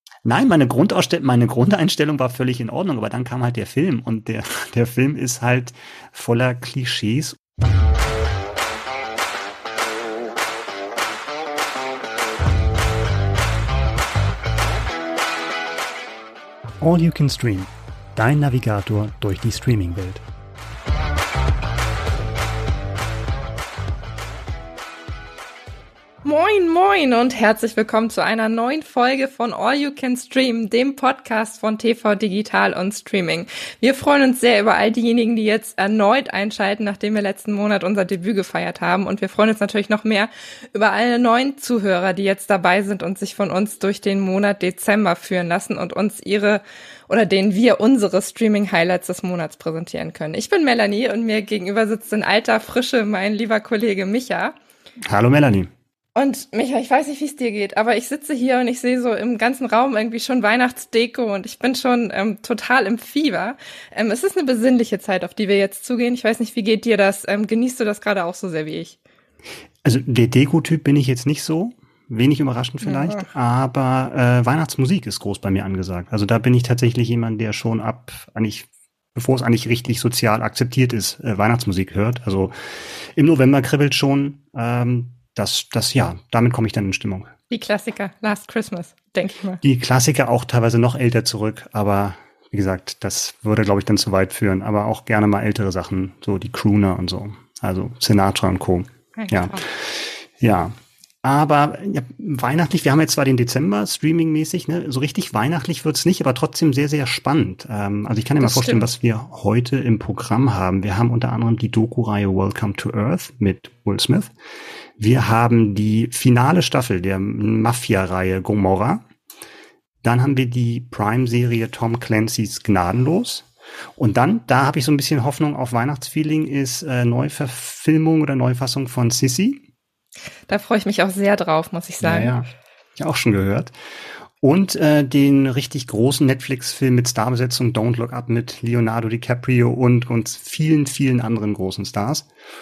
Nein, meine Grundeinstellung war völlig in Ordnung, aber dann kam halt der Film und der Film ist halt voller Klischees. All You Can Stream, dein Navigator durch die Streaming-Welt. Moin, moin und herzlich willkommen zu einer neuen Folge von All You Can Stream, dem Podcast von TV Digital und Streaming. Wir freuen uns sehr über all diejenigen, die jetzt erneut einschalten, nachdem wir letzten Monat unser Debüt gefeiert haben. Und wir freuen uns natürlich noch mehr über alle neuen Zuhörer, die jetzt dabei sind und sich von uns durch den Monat Dezember führen lassen und uns denen wir unsere Streaming-Highlights des Monats präsentieren können. Ich bin Melanie und mir gegenüber sitzt in alter Frische mein lieber Kollege Micha. Hallo Melanie. Und Micha, ich weiß nicht, wie es dir geht, aber ich sitze hier und ich sehe so im ganzen Raum irgendwie schon Weihnachtsdeko und ich bin schon total im Fieber. Es ist eine besinnliche Zeit, auf die wir jetzt zugehen. Ich weiß nicht, wie geht dir das? Genießt du das gerade auch so sehr wie ich? Also der Deko-Typ bin ich jetzt nicht so, wenig überraschend vielleicht, aber Weihnachtsmusik ist groß bei mir angesagt. Also da bin ich tatsächlich jemand, der schon bevor es eigentlich richtig sozial akzeptiert ist, Weihnachtsmusik hört. Also im November kribbelt schon. Damit komme ich dann in Stimmung. Die Klassiker, Last Christmas, denke ich mal. Die Klassiker auch teilweise noch älter zurück, aber wie gesagt, das würde, glaube ich, dann zu weit führen. Aber auch gerne mal ältere Sachen, so die Crooner und so, also Sinatra und Co. Ja. Aber weihnachtlich, wir haben jetzt zwar den Dezember, streamingmäßig, ne, so richtig weihnachtlich wird's nicht, aber trotzdem sehr, sehr spannend. Also ich kann dir mal vorstellen, was wir heute im Programm haben. Wir haben unter anderem die Doku-Reihe Welcome to Earth mit Will Smith. Wir haben die finale Staffel der Mafia-Reihe Gomorrah. Dann haben wir die Prime-Serie Tom Clancy's Gnadenlos. Und dann, da habe ich so ein bisschen Hoffnung auf Weihnachtsfeeling, ist Neuverfilmung oder Neufassung von Sissy. Da freue ich mich auch sehr drauf, muss ich sagen. Ja, ich auch schon gehört. Und den richtig großen Netflix-Film mit Starbesetzung Don't Look Up mit Leonardo DiCaprio und vielen, vielen anderen großen Stars.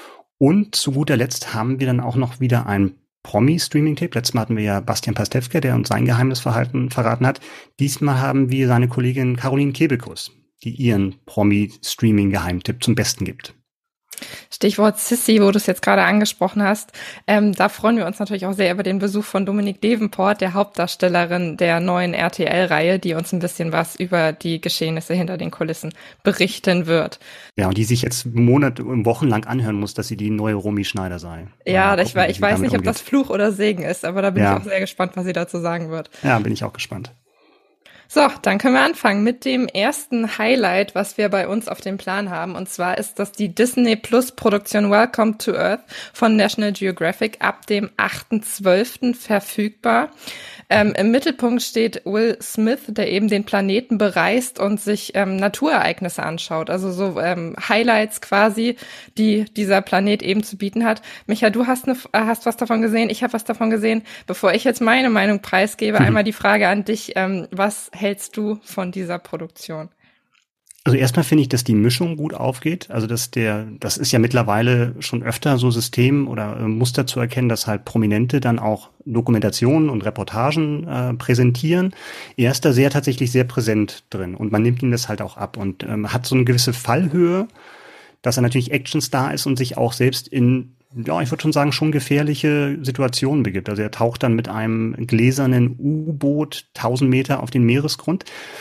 Und zu guter Letzt haben wir dann auch noch wieder ein Promi-Streaming-Tape. Letztes Mal hatten wir ja Bastian Pastewka, der uns sein geheimes Verhalten verraten hat. Diesmal haben wir seine Kollegin Caroline Kebekus, die ihren Promi-Streaming-Geheimtipp zum Besten gibt. Stichwort Sissy, wo du es jetzt gerade angesprochen hast. Da freuen wir uns natürlich auch sehr über den Besuch von Dominique Davenport, der Hauptdarstellerin der neuen RTL-Reihe, die uns ein bisschen was über die Geschehnisse hinter den Kulissen berichten wird. Ja, und die sich jetzt wochenlang anhören muss, dass sie die neue Romy Schneider sei. Ja, ich weiß nicht, ob das Fluch oder Segen ist, aber da bin ich auch sehr gespannt, was sie dazu sagen wird. Ja, bin ich auch gespannt. So, dann können wir anfangen mit dem ersten Highlight, was wir bei uns auf dem Plan haben. Und zwar ist das die Disney Plus Produktion Welcome to Earth von National Geographic ab dem 8.12. verfügbar. Im Mittelpunkt steht Will Smith, der eben den Planeten bereist und sich Naturereignisse anschaut. Also so Highlights quasi, die dieser Planet eben zu bieten hat. Micha, du hast was davon gesehen, ich habe was davon gesehen. Bevor ich jetzt meine Meinung preisgebe, einmal die Frage an dich, was hältst du von dieser Produktion? Also erstmal finde ich, dass die Mischung gut aufgeht. Also das ist ja mittlerweile schon öfter so System oder Muster zu erkennen, dass halt Prominente dann auch Dokumentationen und Reportagen präsentieren. Er ist da tatsächlich sehr präsent drin und man nimmt ihm das halt auch ab und hat so eine gewisse Fallhöhe, dass er natürlich Actionstar ist und sich auch selbst in, ja, ich würde schon sagen, schon gefährliche Situationen begibt. Also er taucht dann mit einem gläsernen U-Boot 1000 Meter auf den Meeresgrund.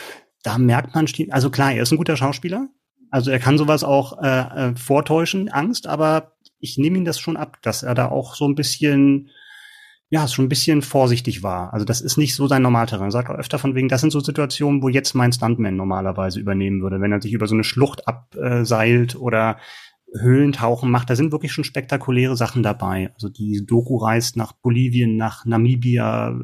Da merkt man, also klar, er ist ein guter Schauspieler. Also er kann sowas auch vortäuschen, Angst, aber ich nehme ihm das schon ab, dass er da auch so ein bisschen, ja, schon ein bisschen vorsichtig war. Also das ist nicht so sein Normalterrain. Er sagt auch öfter von wegen, das sind so Situationen, wo jetzt mein Stuntman normalerweise übernehmen würde, wenn er sich über so eine Schlucht abseilt oder Höhlentauchen macht. Da sind wirklich schon spektakuläre Sachen dabei. Also die Doku reist nach Bolivien, nach Namibia,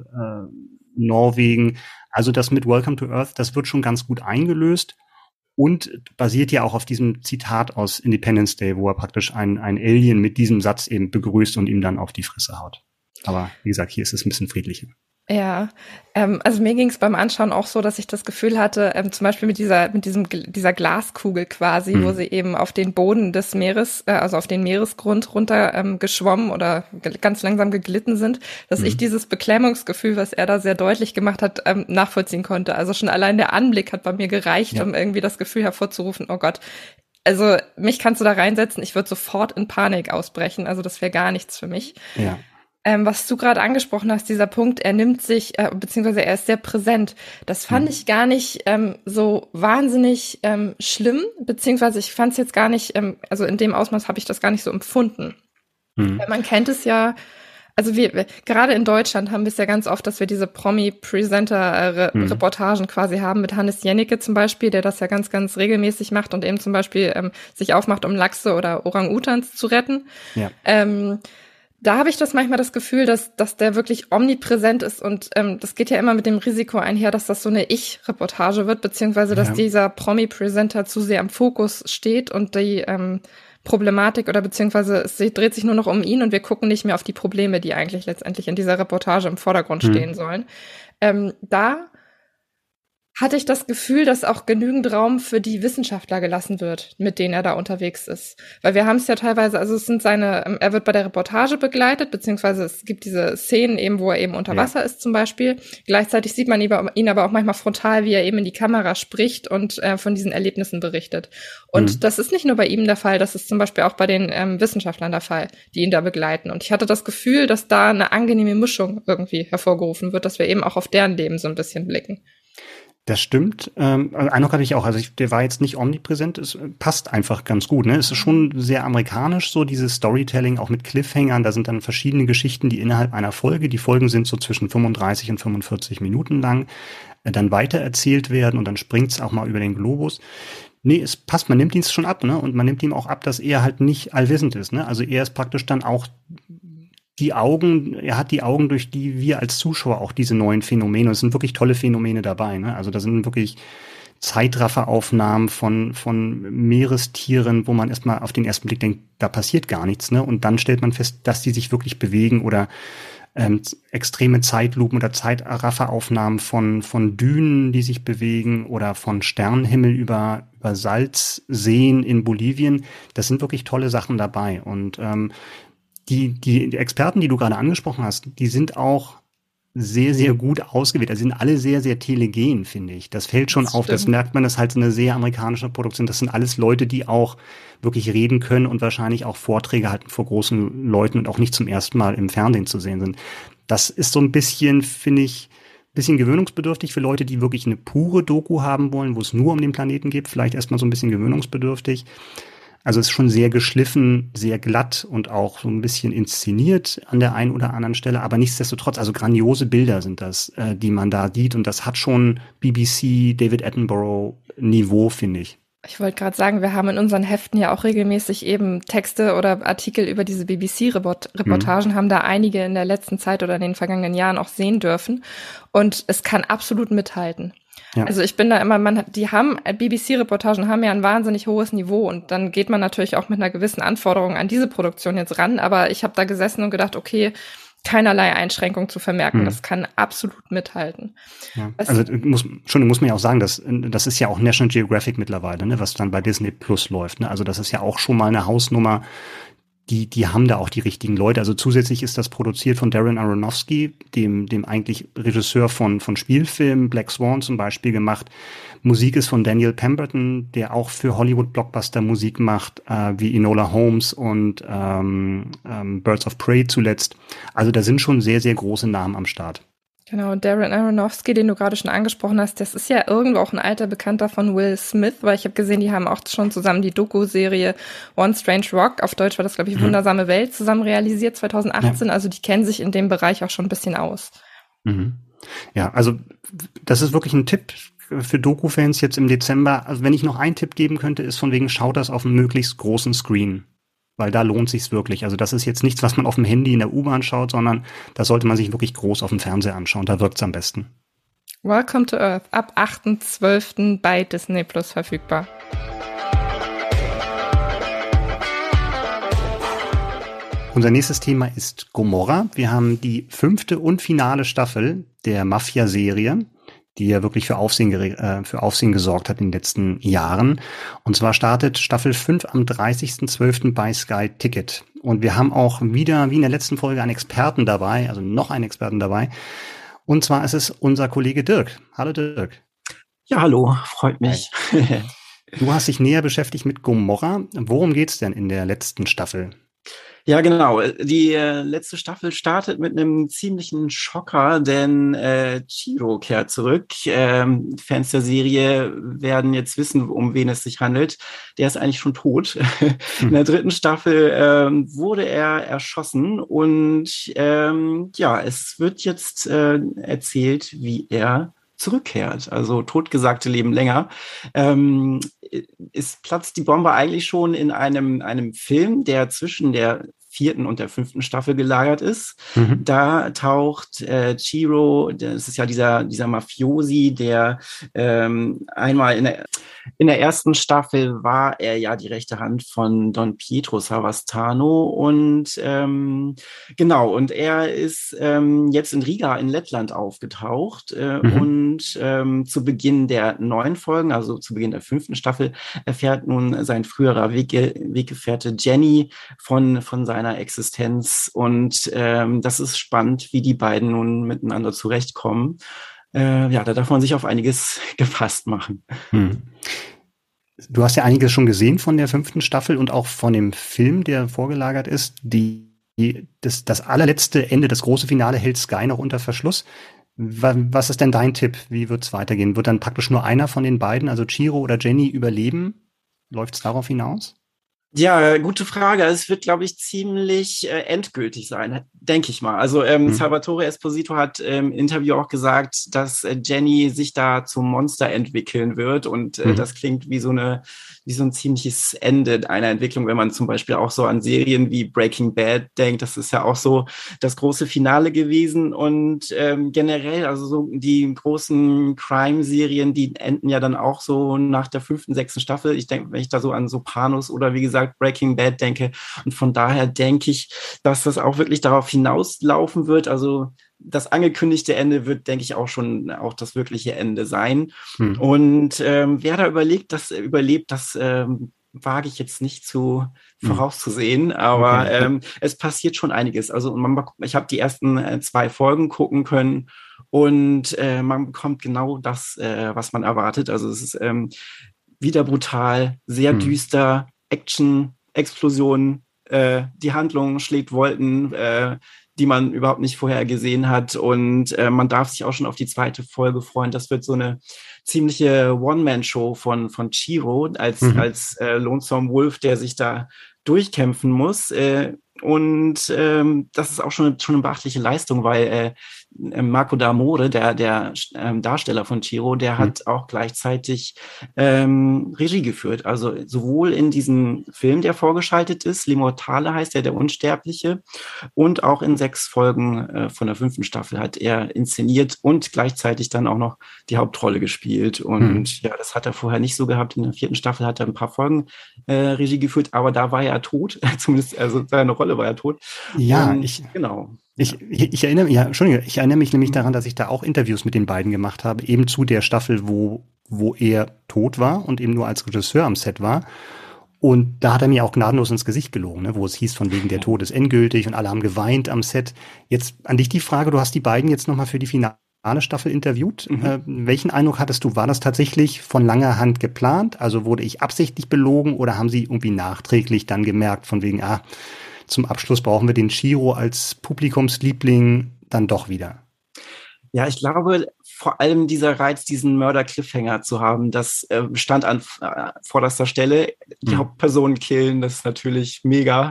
Norwegen. Also das mit Welcome to Earth, das wird schon ganz gut eingelöst und basiert ja auch auf diesem Zitat aus Independence Day, wo er praktisch ein Alien mit diesem Satz eben begrüßt und ihm dann auf die Fresse haut. Aber wie gesagt, hier ist es ein bisschen friedlicher. Ja, also mir ging es beim Anschauen auch so, dass ich das Gefühl hatte, zum Beispiel mit dieser Glaskugel quasi, wo sie eben auf den Boden des Meeres, also auf den Meeresgrund runter geschwommen oder ganz langsam geglitten sind, dass ich dieses Beklemmungsgefühl, was er da sehr deutlich gemacht hat, nachvollziehen konnte. Also schon allein der Anblick hat bei mir gereicht, um irgendwie das Gefühl hervorzurufen, oh Gott, also mich kannst du da reinsetzen, ich würde sofort in Panik ausbrechen, also das wäre gar nichts für mich. Ja. Was du gerade angesprochen hast, dieser Punkt, er nimmt sich, beziehungsweise er ist sehr präsent. Das fand ich gar nicht so wahnsinnig schlimm, beziehungsweise ich fand es jetzt gar nicht, also in dem Ausmaß habe ich das gar nicht so empfunden. Weil man kennt es ja, also wir gerade in Deutschland haben wir es ja ganz oft, dass wir diese Promi-Presenter-Reportagen quasi haben, mit Hannes Jennecke zum Beispiel, der das ja ganz, ganz regelmäßig macht und eben zum Beispiel sich aufmacht, um Lachse oder Orang-Utans zu retten. Ja. Da habe ich manchmal das Gefühl, dass der wirklich omnipräsent ist und das geht ja immer mit dem Risiko einher, dass das so eine Ich-Reportage wird, beziehungsweise dass dieser Promi-Presenter zu sehr im Fokus steht und die Problematik oder beziehungsweise es dreht sich nur noch um ihn und wir gucken nicht mehr auf die Probleme, die eigentlich letztendlich in dieser Reportage im Vordergrund stehen sollen. Da hatte ich das Gefühl, dass auch genügend Raum für die Wissenschaftler gelassen wird, mit denen er da unterwegs ist. Weil wir haben es ja teilweise, also es sind er wird bei der Reportage begleitet, beziehungsweise es gibt diese Szenen eben, wo er eben unter Wasser ist zum Beispiel. Gleichzeitig sieht man ihn aber auch manchmal frontal, wie er eben in die Kamera spricht und von diesen Erlebnissen berichtet. Und das ist nicht nur bei ihm der Fall, das ist zum Beispiel auch bei den Wissenschaftlern der Fall, die ihn da begleiten. Und ich hatte das Gefühl, dass da eine angenehme Mischung irgendwie hervorgerufen wird, dass wir eben auch auf deren Leben so ein bisschen blicken. Das stimmt. Eindruck hatte ich auch. Also der war jetzt nicht omnipräsent. Es passt einfach ganz gut. Ne? Es ist schon sehr amerikanisch, so dieses Storytelling, auch mit Cliffhangern. Da sind dann verschiedene Geschichten, die innerhalb einer Folge, die Folgen sind so zwischen 35 und 45 Minuten lang, dann weitererzählt werden und dann springt's auch mal über den Globus. Nee, es passt, man nimmt ihn schon ab, ne? Und man nimmt ihm auch ab, dass er halt nicht allwissend ist, ne? Also er ist praktisch dann auch er hat die Augen, durch die wir als Zuschauer auch diese neuen Phänomene, es sind wirklich tolle Phänomene dabei, ne? Also da sind wirklich Zeitrafferaufnahmen von Meerestieren, wo man erstmal auf den ersten Blick denkt, da passiert gar nichts, ne? Und dann stellt man fest, dass die sich wirklich bewegen oder extreme Zeitlupen oder Zeitrafferaufnahmen von Dünen, die sich bewegen oder von Sternenhimmel über Salzseen in Bolivien. Das sind wirklich tolle Sachen dabei und die Experten, die du gerade angesprochen hast, die sind auch sehr, sehr gut ausgewählt. Also sind alle sehr, sehr telegen, finde ich. Das fällt schon auf. Das merkt man, das ist halt so eine sehr amerikanische Produktion. Das sind alles Leute, die auch wirklich reden können und wahrscheinlich auch Vorträge halten vor großen Leuten und auch nicht zum ersten Mal im Fernsehen zu sehen sind. Das ist so ein bisschen, finde ich, bisschen gewöhnungsbedürftig für Leute, die wirklich eine pure Doku haben wollen, wo es nur um den Planeten geht. Vielleicht erstmal so ein bisschen gewöhnungsbedürftig. Also es ist schon sehr geschliffen, sehr glatt und auch so ein bisschen inszeniert an der einen oder anderen Stelle, aber nichtsdestotrotz, also grandiose Bilder sind das, die man da sieht und das hat schon BBC, David Attenborough Niveau, finde ich. Ich wollte gerade sagen, wir haben in unseren Heften ja auch regelmäßig eben Texte oder Artikel über diese BBC-Reportagen, haben da einige in der letzten Zeit oder in den vergangenen Jahren auch sehen dürfen und es kann absolut mithalten. Ja. Also ich bin da immer, BBC-Reportagen haben ja ein wahnsinnig hohes Niveau und dann geht man natürlich auch mit einer gewissen Anforderung an diese Produktion jetzt ran, aber ich habe da gesessen und gedacht, okay, keinerlei Einschränkung zu vermerken, das kann absolut mithalten. Ja. Also muss man ja auch sagen, das ist ja auch National Geographic mittlerweile, ne, was dann bei Disney Plus läuft, ne? Also das ist ja auch schon mal eine Hausnummer. Die haben da auch die richtigen Leute. Also zusätzlich ist das produziert von Darren Aronofsky, dem eigentlich Regisseur von Spielfilmen, Black Swan zum Beispiel gemacht. Musik ist von Daniel Pemberton, der auch für Hollywood-Blockbuster Musik macht, wie Enola Holmes und Birds of Prey zuletzt. Also da sind schon sehr, sehr große Namen am Start. Genau, Darren Aronofsky, den du gerade schon angesprochen hast, das ist ja irgendwo auch ein alter Bekannter von Will Smith, weil ich habe gesehen, die haben auch schon zusammen die Doku-Serie One Strange Rock, auf Deutsch war das, glaube ich, Wundersame Welt, zusammen realisiert 2018, also die kennen sich in dem Bereich auch schon ein bisschen aus. Mhm. Ja, also das ist wirklich ein Tipp für Doku-Fans jetzt im Dezember. Also wenn ich noch einen Tipp geben könnte, ist von wegen, schaut das auf einem möglichst großen Screen. Weil da lohnt sich's wirklich. Also das ist jetzt nichts, was man auf dem Handy in der U-Bahn schaut, sondern da sollte man sich wirklich groß auf dem Fernseher anschauen. Da wirkt's am besten. Welcome to Earth, ab 8.12. bei Disney Plus verfügbar. Unser nächstes Thema ist Gomorrah. Wir haben die 5. und finale Staffel der Mafia-Serie, die ja wirklich für Aufsehen gesorgt hat in den letzten Jahren. Und zwar startet Staffel 5 am 30.12. bei Sky Ticket. Und wir haben auch wieder, wie in der letzten Folge, einen Experten dabei, also noch einen Experten dabei. Und zwar ist es unser Kollege Dirk. Hallo Dirk. Ja, hallo, freut mich. Du hast dich näher beschäftigt mit Gomorrah. Worum geht's denn in der letzten Staffel? Ja, genau. Die letzte Staffel startet mit einem ziemlichen Schocker, denn Chiro kehrt zurück. Fans der Serie werden jetzt wissen, um wen es sich handelt. Der ist eigentlich schon tot. In der 3. Staffel wurde er erschossen und ja, es wird jetzt erzählt, wie er zurückkehrt. Also Totgesagte leben länger. Es platzt die Bombe eigentlich schon in einem Film, der zwischen der 4. und der 5. Staffel gelagert ist. Da taucht Chiro, das ist ja dieser Mafiosi, der einmal in der 1. Staffel war er ja die rechte Hand von Don Pietro Savastano und genau, und er ist jetzt in Riga in Lettland aufgetaucht und zu Beginn der 9 Folgen, also zu Beginn der 5. Staffel, erfährt nun sein früherer Weggefährte Jenny von seiner Existenz und das ist spannend, wie die beiden nun miteinander zurechtkommen. Ja, da darf man sich auf einiges gefasst machen. Du hast ja einiges schon gesehen von der 5. Staffel und auch von dem Film, der vorgelagert ist. Das allerletzte Ende, das große Finale hält Sky noch unter Verschluss. Was ist denn dein Tipp? Wie wird es weitergehen? Wird dann praktisch nur einer von den beiden, also Chiro oder Jenny, überleben? Läuft es darauf hinaus? Ja, gute Frage. Es wird, glaube ich, ziemlich endgültig sein, denke ich mal. Also Salvatore Esposito hat im Interview auch gesagt, dass Jenny sich da zum Monster entwickeln wird und das klingt wie so ein ziemliches Ende einer Entwicklung, wenn man zum Beispiel auch so an Serien wie Breaking Bad denkt. Das ist ja auch so das große Finale gewesen und generell, also so die großen Crime-Serien, die enden ja dann auch so nach der 5., 6. Staffel. Ich denke, wenn ich da so an Sopranos oder wie gesagt Breaking Bad denke. Und von daher denke ich, dass das auch wirklich darauf hinauslaufen wird. Also das angekündigte Ende wird, denke ich, auch das wirkliche Ende sein. Und wer da überlebt, das wage ich jetzt nicht vorauszusehen, aber okay. Es passiert schon einiges. Also ich habe die ersten 2 Folgen gucken können und man bekommt genau das, was man erwartet. Also es ist wieder brutal, sehr düster, Action, Explosionen, die Handlung schlägt Wolken, die man überhaupt nicht vorher gesehen hat und man darf sich auch schon auf die 2. Folge freuen. Das wird so eine ziemliche One-Man-Show von Chiro als Lonesome Wolf, der sich da durchkämpfen muss. Und das ist auch schon eine beachtliche Leistung, weil Marco D'Amore, der Darsteller von Chiro, der hat auch gleichzeitig Regie geführt. Also sowohl in diesem Film, der vorgeschaltet ist, L'Immortale heißt der Unsterbliche, und auch in 6 Folgen von der 5. Staffel hat er inszeniert und gleichzeitig dann auch noch die Hauptrolle gespielt. Und ja, das hat er vorher nicht so gehabt. In der 4. Staffel hat er ein paar Folgen Regie geführt, aber da war er tot, zumindest, also seine Rolle war er tot. Ja, und, genau. Ich erinnere mich nämlich daran, dass ich da auch Interviews mit den beiden gemacht habe, eben zu der Staffel, wo er tot war und eben nur als Regisseur am Set war. Und da hat er mir auch gnadenlos ins Gesicht gelogen, ne, wo es hieß, von wegen der Tod ist endgültig und alle haben geweint am Set. Jetzt an dich die Frage, du hast die beiden jetzt nochmal für die finale Staffel interviewt. Welchen Eindruck hattest du? War das tatsächlich von langer Hand geplant? Also wurde ich absichtlich belogen oder haben sie irgendwie nachträglich dann gemerkt, von wegen, zum Abschluss brauchen wir den Chiro als Publikumsliebling dann doch wieder? Ja, ich glaube, vor allem dieser Reiz, diesen Mörder-Cliffhanger zu haben, das stand an vorderster Stelle. Die Hauptpersonen killen, das ist natürlich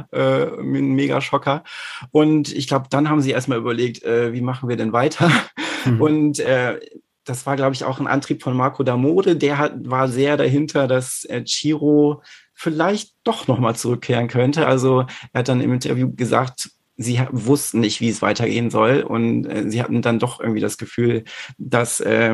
ein mega Schocker. Und ich glaube, dann haben sie erstmal überlegt, wie machen wir denn weiter? Und das war, glaube ich, auch ein Antrieb von Marco D'Amore. Der war sehr dahinter, dass Chiro vielleicht doch nochmal zurückkehren könnte. Also er hat dann im Interview gesagt, sie wussten nicht, wie es weitergehen soll. Und sie hatten dann doch irgendwie das Gefühl, dass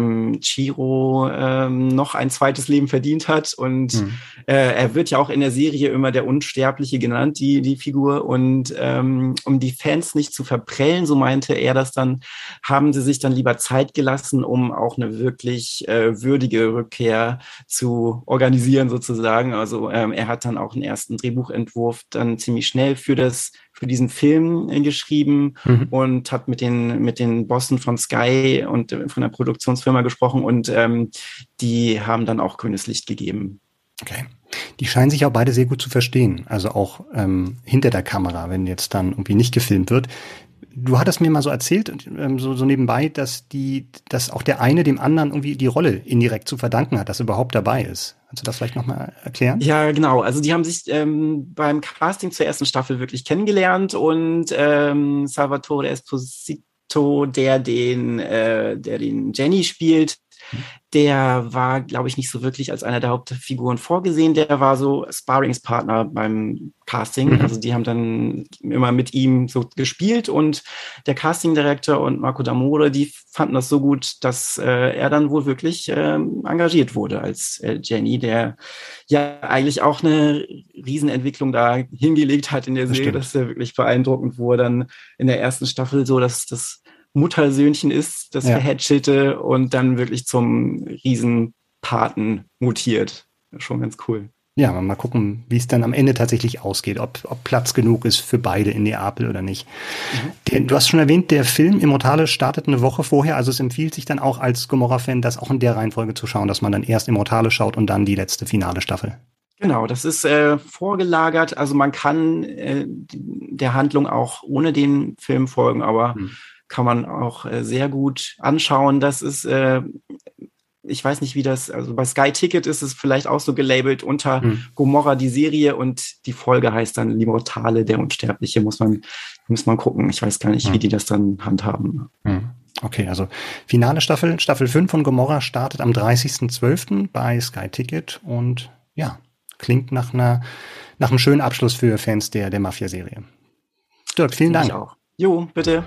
Chiro noch ein zweites Leben verdient hat. Und er wird ja auch in der Serie immer der Unsterbliche genannt, die Figur. Und um die Fans nicht zu verprellen, so meinte er das dann, haben sie sich dann lieber Zeit gelassen, um auch eine wirklich würdige Rückkehr zu organisieren sozusagen. Also er hat dann auch einen ersten Drehbuchentwurf dann ziemlich schnell für diesen Film geschrieben und hat mit den Bossen von Sky und von der Produktionsfirma gesprochen und die haben dann auch grünes Licht gegeben. Okay. Die scheinen sich auch beide sehr gut zu verstehen. Also auch hinter der Kamera, wenn jetzt dann irgendwie nicht gefilmt wird. Du hattest mir mal so erzählt, so nebenbei, dass auch der eine dem anderen irgendwie die Rolle indirekt zu verdanken hat, dass er überhaupt dabei ist. Kannst du das vielleicht nochmal erklären? Ja, genau. Also die haben sich beim Casting zur ersten Staffel wirklich kennengelernt und Salvatore Esposito, der den Jenny spielt, der war, glaube ich, nicht so wirklich als einer der Hauptfiguren vorgesehen. Der war so Sparringspartner beim Casting. Also die haben dann immer mit ihm so gespielt und der Castingdirektor und Marco D'Amore, die fanden das so gut, dass er dann wohl wirklich engagiert wurde als Jenny, der ja eigentlich auch eine Riesenentwicklung da hingelegt hat in der Serie. Das ist ja wirklich beeindruckend, wo er dann in der ersten Staffel so das Muttersöhnchen ist, das Verhätschelte und dann wirklich zum Riesenpaten mutiert. Schon ganz cool. Ja, mal gucken, wie es dann am Ende tatsächlich ausgeht, ob Platz genug ist für beide in Neapel oder nicht. Du hast schon erwähnt, der Film Immortale startet eine Woche vorher, also es empfiehlt sich dann auch als Gomorrah-Fan, das auch in der Reihenfolge zu schauen, dass man dann erst Immortale schaut und dann die letzte finale Staffel. Genau, das ist vorgelagert, also man kann der Handlung auch ohne den Film folgen, aber kann man auch sehr gut anschauen. Das ist, ich weiß nicht, wie das, also bei Sky Ticket ist es vielleicht auch so gelabelt unter Gomorrah die Serie und die Folge heißt dann Immortale, der Unsterbliche, muss man gucken. Ich weiß gar nicht, wie die das dann handhaben. Okay, also finale Staffel 5 von Gomorrah startet am 30.12. bei Sky Ticket und ja, klingt nach einem schönen Abschluss für Fans der Mafia-Serie. Dirk, vielen Dank. Ich auch. Jo, bitte.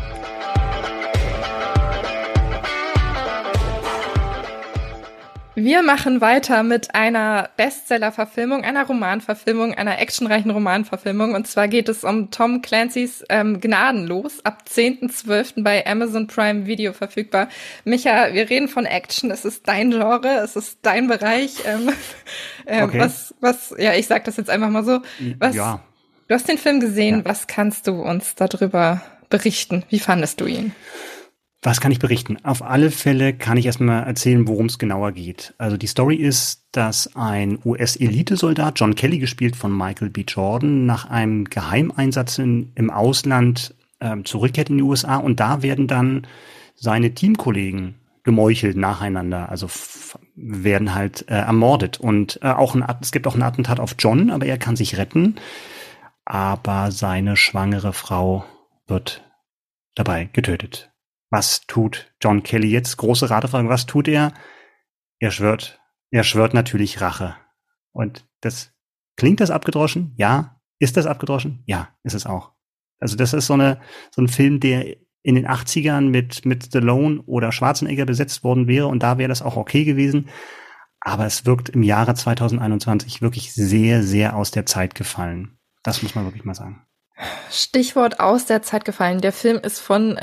Wir machen weiter mit einer Bestseller-Verfilmung, einer Romanverfilmung, einer actionreichen Romanverfilmung. Und zwar geht es um Tom Clancy's Gnadenlos, ab 10.12. bei Amazon Prime Video verfügbar. Micha, wir reden von Action, es ist dein Genre, es ist dein Bereich. Okay. Ja, ich sag das jetzt einfach mal so. Ja. Du hast den Film gesehen, was kannst du uns darüber berichten? Wie fandest du ihn? Was kann ich berichten? Auf alle Fälle kann ich erstmal erzählen, worum es genauer geht. Also die Story ist, dass ein US-Elitesoldat, John Kelly, gespielt von Michael B. Jordan, nach einem Geheimeinsatz im Ausland zurückkehrt in die USA und da werden dann seine Teamkollegen gemeuchelt nacheinander, also werden halt ermordet. Und es gibt auch ein Attentat auf John, aber er kann sich retten. Aber seine schwangere Frau wird dabei getötet. Was tut John Kelly jetzt? Große Ratefrage. Was tut er? Er schwört natürlich Rache. Und klingt das abgedroschen? Ja. Ist das abgedroschen? Ja, ist es auch. Also das ist so ein Film, der in den 80ern mit Stallone oder Schwarzenegger besetzt worden wäre und da wäre das auch okay gewesen. Aber es wirkt im Jahre 2021 wirklich sehr, sehr aus der Zeit gefallen. Das muss man wirklich mal sagen. Stichwort aus der Zeit gefallen. Der Film ist von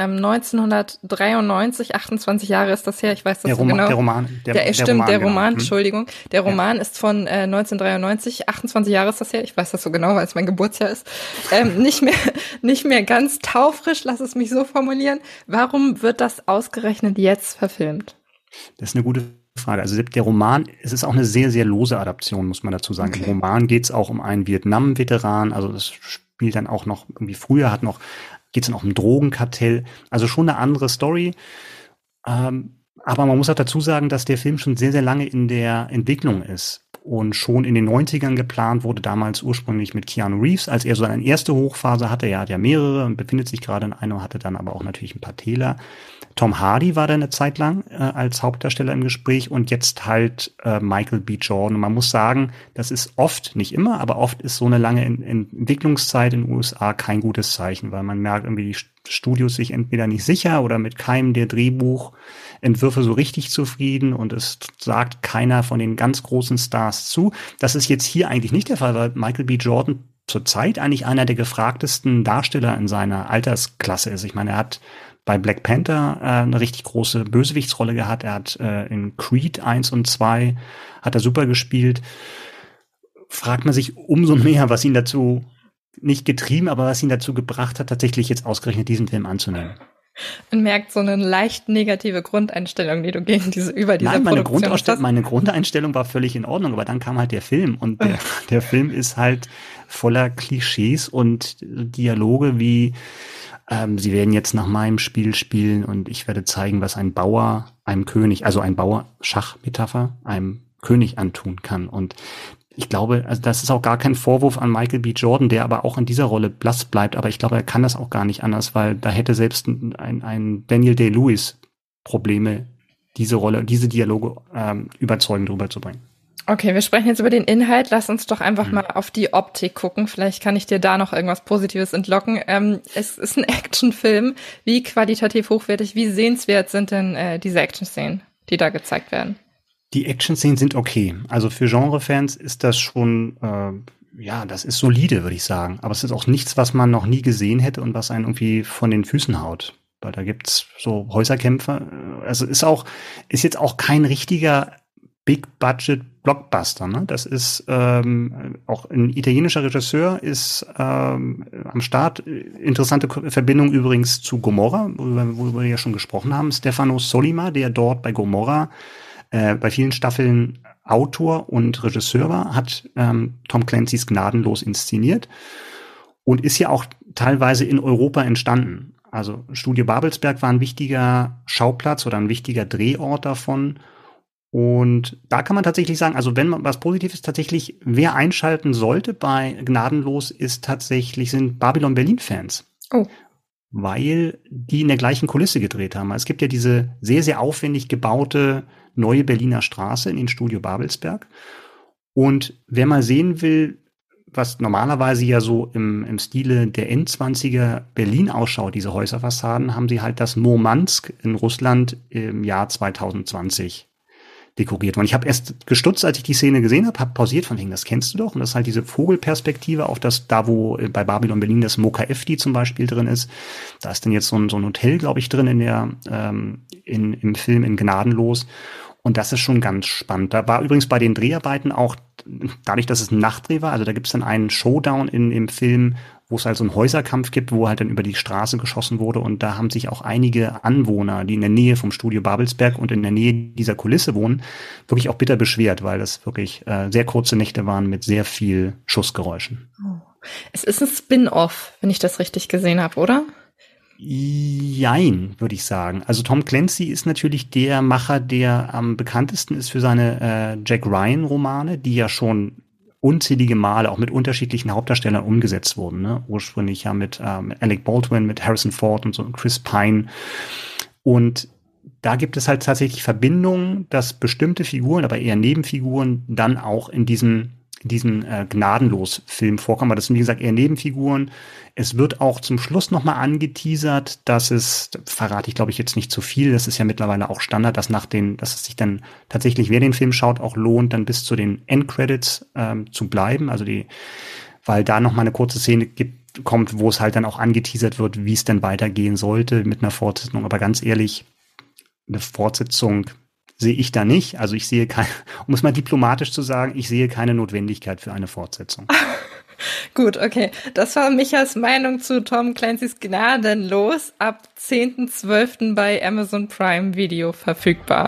1993, 28 Jahre ist das her, ich weiß das so genau. Der Roman. Der Roman, Entschuldigung. Der Roman ist von 1993, 28 Jahre ist das her, ich weiß das so genau, weil es mein Geburtsjahr ist. Nicht mehr ganz taufrisch, lass es mich so formulieren. Warum wird das ausgerechnet jetzt verfilmt? Das ist eine gute Frage. Also der Roman, es ist auch eine sehr, sehr lose Adaption, muss man dazu sagen. Okay. Im Roman geht es auch um einen Vietnam-Veteran, also das spielt dann auch noch irgendwie früher, geht es dann auch um Drogenkartell, also schon eine andere Story. Aber man muss auch dazu sagen, dass der Film schon sehr, sehr lange in der Entwicklung ist. und schon in den 90ern geplant wurde, damals ursprünglich mit Keanu Reeves, als er so eine erste Hochphase hatte. Er hat ja mehrere und befindet sich gerade in einer, hatte dann aber auch natürlich ein paar Täler. Tom Hardy war da eine Zeit lang als Hauptdarsteller im Gespräch und jetzt halt Michael B. Jordan. Und man muss sagen, das ist oft, nicht immer, aber oft ist so eine lange Entwicklungszeit in den USA kein gutes Zeichen, weil man merkt irgendwie, die Studios sich entweder nicht sicher oder mit keinem der Drehbuchentwürfe so richtig zufrieden und es sagt keiner von den ganz großen Stars zu. Das ist jetzt hier eigentlich nicht der Fall, weil Michael B. Jordan zurzeit eigentlich einer der gefragtesten Darsteller in seiner Altersklasse ist. Ich meine, er hat bei Black Panther eine richtig große Bösewichtsrolle gehabt. Er hat in Creed 1 und 2 hat er super gespielt. Fragt man sich umso mehr, was ihn dazu nicht getrieben, aber was ihn dazu gebracht hat, tatsächlich jetzt ausgerechnet diesen Film anzunehmen. Man merkt so eine leicht negative Grundeinstellung, die du gegen diese Nein, Produktion hast. Meine Grundeinstellung war völlig in Ordnung, aber dann kam halt der Film und der Film ist halt voller Klischees und Dialoge wie sie werden jetzt nach meinem Spiel spielen und ich werde zeigen, was ein Bauer einem König, also ein Bauer, Schachmetapher, einem König antun kann. Und ich glaube, also das ist auch gar kein Vorwurf an Michael B. Jordan, der aber auch in dieser Rolle blass bleibt. Aber ich glaube, er kann das auch gar nicht anders, weil da hätte selbst ein Daniel Day-Lewis Probleme, diese Rolle, diese Dialoge überzeugend rüberzubringen. Okay, wir sprechen jetzt über den Inhalt. Lass uns doch einfach mal auf die Optik gucken. Vielleicht kann ich dir da noch irgendwas Positives entlocken. Es ist ein Actionfilm. Wie qualitativ hochwertig, wie sehenswert sind denn diese Action-Szenen, die da gezeigt werden? Die Action-Szenen sind okay. Also für Genre-Fans ist das schon, das ist solide, würde ich sagen. Aber es ist auch nichts, was man noch nie gesehen hätte und was einen irgendwie von den Füßen haut. Weil da gibt's so Häuserkämpfe. Also ist jetzt auch kein richtiger Big-Budget-Blockbuster, ne? Das ist auch ein italienischer Regisseur ist am Start. Interessante Verbindung übrigens zu Gomorra, worüber wir ja schon gesprochen haben. Stefano Sollima, der dort bei Gomorra bei vielen Staffeln Autor und Regisseur war, hat Tom Clancy's Gnadenlos inszeniert und ist ja auch teilweise in Europa entstanden. Also Studio Babelsberg war ein wichtiger Schauplatz oder ein wichtiger Drehort davon. Und da kann man tatsächlich sagen, also wenn man was Positives tatsächlich, wer einschalten sollte bei Gnadenlos, sind Babylon Berlin-Fans. Oh. Weil die in der gleichen Kulisse gedreht haben. Es gibt ja diese sehr, sehr aufwendig gebaute neue Berliner Straße in den Studio Babelsberg. Und wer mal sehen will, was normalerweise ja so im Stile der Endzwanziger Berlin ausschaut, diese Häuserfassaden, haben sie halt das Murmansk in Russland im Jahr 2020 dekoriert. Und ich habe erst gestutzt, als ich die Szene gesehen habe, pausiert von wegen, das kennst du doch. Und das ist halt diese Vogelperspektive auf das, da wo bei Babylon Berlin das Moka-Efti zum Beispiel drin ist. Da ist dann jetzt so ein Hotel, glaube ich, drin im Film in Gnadenlos. Und das ist schon ganz spannend. Da war übrigens bei den Dreharbeiten auch, dadurch, dass es ein Nachtdreh war, also da gibt es dann einen Showdown im Film, wo es halt so einen Häuserkampf gibt, wo halt dann über die Straße geschossen wurde. Und da haben sich auch einige Anwohner, die in der Nähe vom Studio Babelsberg und in der Nähe dieser Kulisse wohnen, wirklich auch bitter beschwert, weil das wirklich sehr kurze Nächte waren mit sehr viel Schussgeräuschen. Oh. Es ist ein Spin-off, wenn ich das richtig gesehen habe, oder? Jein, würde ich sagen. Also Tom Clancy ist natürlich der Macher, der am bekanntesten ist für seine Jack Ryan-Romane, die ja schon unzählige Male auch mit unterschiedlichen Hauptdarstellern umgesetzt wurden. Ne? Ursprünglich ja mit Alec Baldwin, mit Harrison Ford und so Chris Pine. Und da gibt es halt tatsächlich Verbindungen, dass bestimmte Figuren, aber eher Nebenfiguren, dann auch in diesen Gnadenlos-Film vorkommen. Aber das sind, wie gesagt, eher Nebenfiguren. Es wird auch zum Schluss nochmal angeteasert, dass es, verrate ich glaube ich jetzt nicht zu viel, das ist ja mittlerweile auch Standard, dass es sich dann tatsächlich, wer den Film schaut, auch lohnt, dann bis zu den Endcredits zu bleiben. Also weil da nochmal eine kurze Szene kommt, wo es halt dann auch angeteasert wird, wie es denn weitergehen sollte mit einer Fortsetzung. Aber ganz ehrlich, eine Fortsetzung sehe ich da nicht. Also ich sehe um es mal diplomatisch zu sagen, ich sehe keine Notwendigkeit für eine Fortsetzung. Gut, okay. Das war Michas Meinung zu Tom Clancy's Gnadenlos, ab 10.12. bei Amazon Prime Video verfügbar.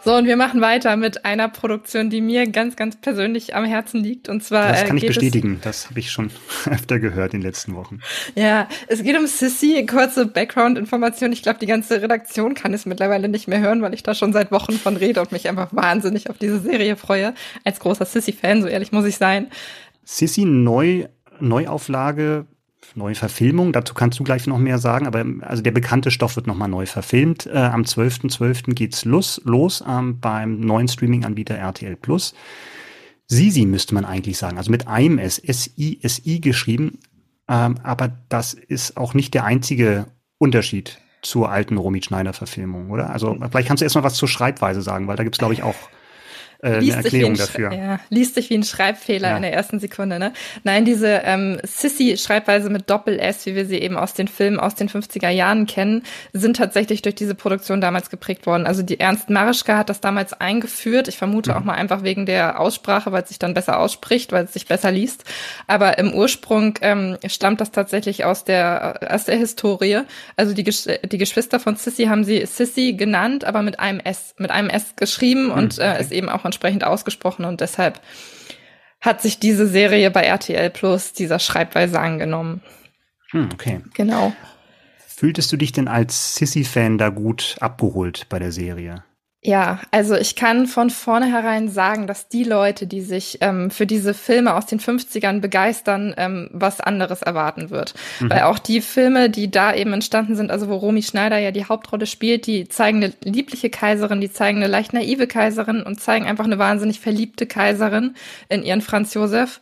So, und wir machen weiter mit einer Produktion, die mir ganz, ganz persönlich am Herzen liegt. Und zwar das kann ich bestätigen. Das habe ich schon öfter gehört in den letzten Wochen. Ja, es geht um Sissy. Kurze Background-Information. Ich glaube, die ganze Redaktion kann es mittlerweile nicht mehr hören, weil ich da schon seit Wochen von rede und mich einfach wahnsinnig auf diese Serie freue. Als großer Sissy-Fan, so ehrlich muss ich sein. Sissy Neuauflage, neue Verfilmung, dazu kannst du gleich noch mehr sagen, aber also der bekannte Stoff wird nochmal neu verfilmt. Am 12.12. geht's los beim neuen Streaming-Anbieter RTL+. Sisi müsste man eigentlich sagen, also mit einem S, S-I-S-I geschrieben, aber das ist auch nicht der einzige Unterschied zur alten Romy Schneider-Verfilmung, oder? Also vielleicht kannst du erstmal was zur Schreibweise sagen, weil da gibt's, glaube ich, auch eine Erklärung dafür. Ja, liest sich wie ein Schreibfehler in der ersten Sekunde, ne? Nein, diese Sissy-Schreibweise mit Doppel-S, wie wir sie eben aus den Filmen aus den 50er Jahren kennen, sind tatsächlich durch diese Produktion damals geprägt worden. Also die Ernst Marischka hat das damals eingeführt. Ich vermute auch mal einfach wegen der Aussprache, weil es sich dann besser ausspricht, weil es sich besser liest. Aber im Ursprung stammt das tatsächlich aus der Historie. Also die Geschwister von Sissy haben sie Sissy genannt, aber mit einem S geschrieben und ist eben auch entsprechend ausgesprochen und deshalb hat sich diese Serie bei RTL Plus dieser Schreibweise angenommen. Okay. Genau. Fühltest du dich denn als Sissy-Fan da gut abgeholt bei der Serie? Ja, also ich kann von vornherein sagen, dass die Leute, die sich für diese Filme aus den 50ern begeistern, was anderes erwarten wird. Weil auch die Filme, die da eben entstanden sind, also wo Romy Schneider ja die Hauptrolle spielt, die zeigen eine liebliche Kaiserin, die zeigen eine leicht naive Kaiserin und zeigen einfach eine wahnsinnig verliebte Kaiserin in ihren Franz Josef.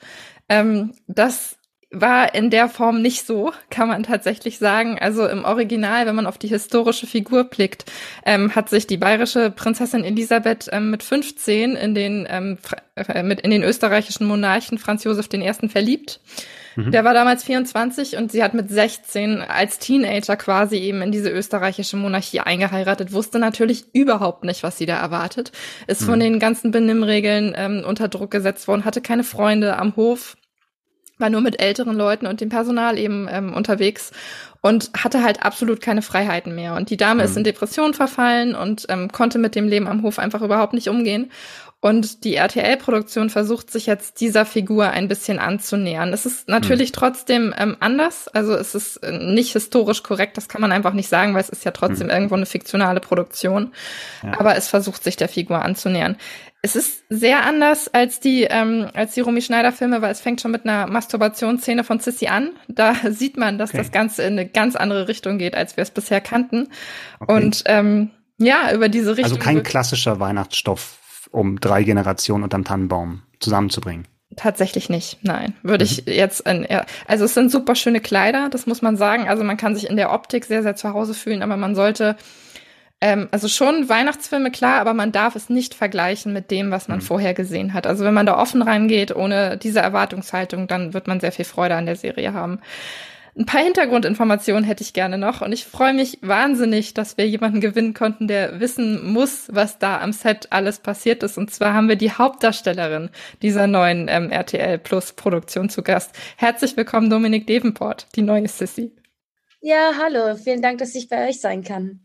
Das war in der Form nicht so, kann man tatsächlich sagen. Also im Original, wenn man auf die historische Figur blickt, hat sich die bayerische Prinzessin Elisabeth mit 15 in den österreichischen Monarchen Franz Josef I. verliebt. Der war damals 24 und sie hat mit 16 als Teenager quasi eben in diese österreichische Monarchie eingeheiratet, wusste natürlich überhaupt nicht, was sie da erwartet, ist von den ganzen Benimmregeln unter Druck gesetzt worden, hatte keine Freunde am Hof, war nur mit älteren Leuten und dem Personal eben unterwegs und hatte halt absolut keine Freiheiten mehr. Und die Dame ist in Depression verfallen und konnte mit dem Leben am Hof einfach überhaupt nicht umgehen. Und die RTL-Produktion versucht sich jetzt dieser Figur ein bisschen anzunähern. Es ist natürlich trotzdem anders, also es ist nicht historisch korrekt, das kann man einfach nicht sagen, weil es ist ja trotzdem irgendwo eine fiktionale Produktion. Ja. Aber es versucht sich der Figur anzunähern. Es ist sehr anders als die Romy Schneider-Filme, weil es fängt schon mit einer Masturbationsszene von Sissy an. Da sieht man, dass das Ganze in eine ganz andere Richtung geht, als wir es bisher kannten. Okay. Und über diese Richtung. Also kein klassischer Weihnachtsstoff, um 3 Generationen unterm Tannenbaum zusammenzubringen. Tatsächlich nicht, nein. Würde ich jetzt also es sind super schöne Kleider, das muss man sagen. Also man kann sich in der Optik sehr, sehr zu Hause fühlen, aber man sollte also schon Weihnachtsfilme, klar, aber man darf es nicht vergleichen mit dem, was man vorher gesehen hat. Also wenn man da offen reingeht, ohne diese Erwartungshaltung, dann wird man sehr viel Freude an der Serie haben. Ein paar Hintergrundinformationen hätte ich gerne noch und ich freue mich wahnsinnig, dass wir jemanden gewinnen konnten, der wissen muss, was da am Set alles passiert ist. Und zwar haben wir die Hauptdarstellerin dieser neuen RTL Plus Produktion zu Gast. Herzlich willkommen, Dominique Davenport, die neue Sissy. Ja, hallo, vielen Dank, dass ich bei euch sein kann.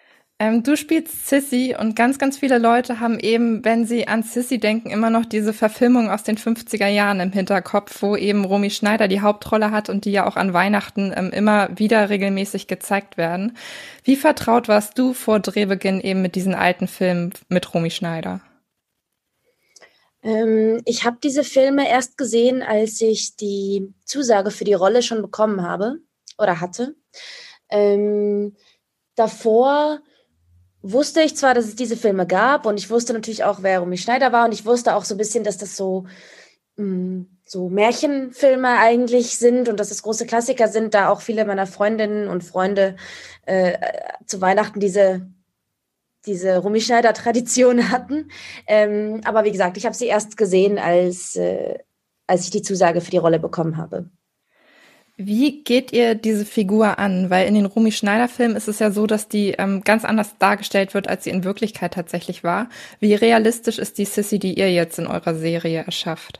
Du spielst Sissy und ganz, ganz viele Leute haben eben, wenn sie an Sissy denken, immer noch diese Verfilmung aus den 50er Jahren im Hinterkopf, wo eben Romy Schneider die Hauptrolle hat und die ja auch an Weihnachten immer wieder regelmäßig gezeigt werden. Wie vertraut warst du vor Drehbeginn eben mit diesen alten Filmen mit Romy Schneider? Ich habe diese Filme erst gesehen, als ich die Zusage für die Rolle schon bekommen habe oder hatte. Davor wusste ich zwar, dass es diese Filme gab und ich wusste natürlich auch, wer Romy Schneider war und ich wusste auch so ein bisschen, dass das so Märchenfilme eigentlich sind und dass es große Klassiker sind, da auch viele meiner Freundinnen und Freunde zu Weihnachten diese Romy Schneider-Tradition hatten. Aber wie gesagt, ich habe sie erst gesehen, als ich die Zusage für die Rolle bekommen habe. Wie geht ihr diese Figur an? Weil in den Romy Schneider-Filmen ist es ja so, dass die ganz anders dargestellt wird, als sie in Wirklichkeit tatsächlich war. Wie realistisch ist die Sissy, die ihr jetzt in eurer Serie erschafft?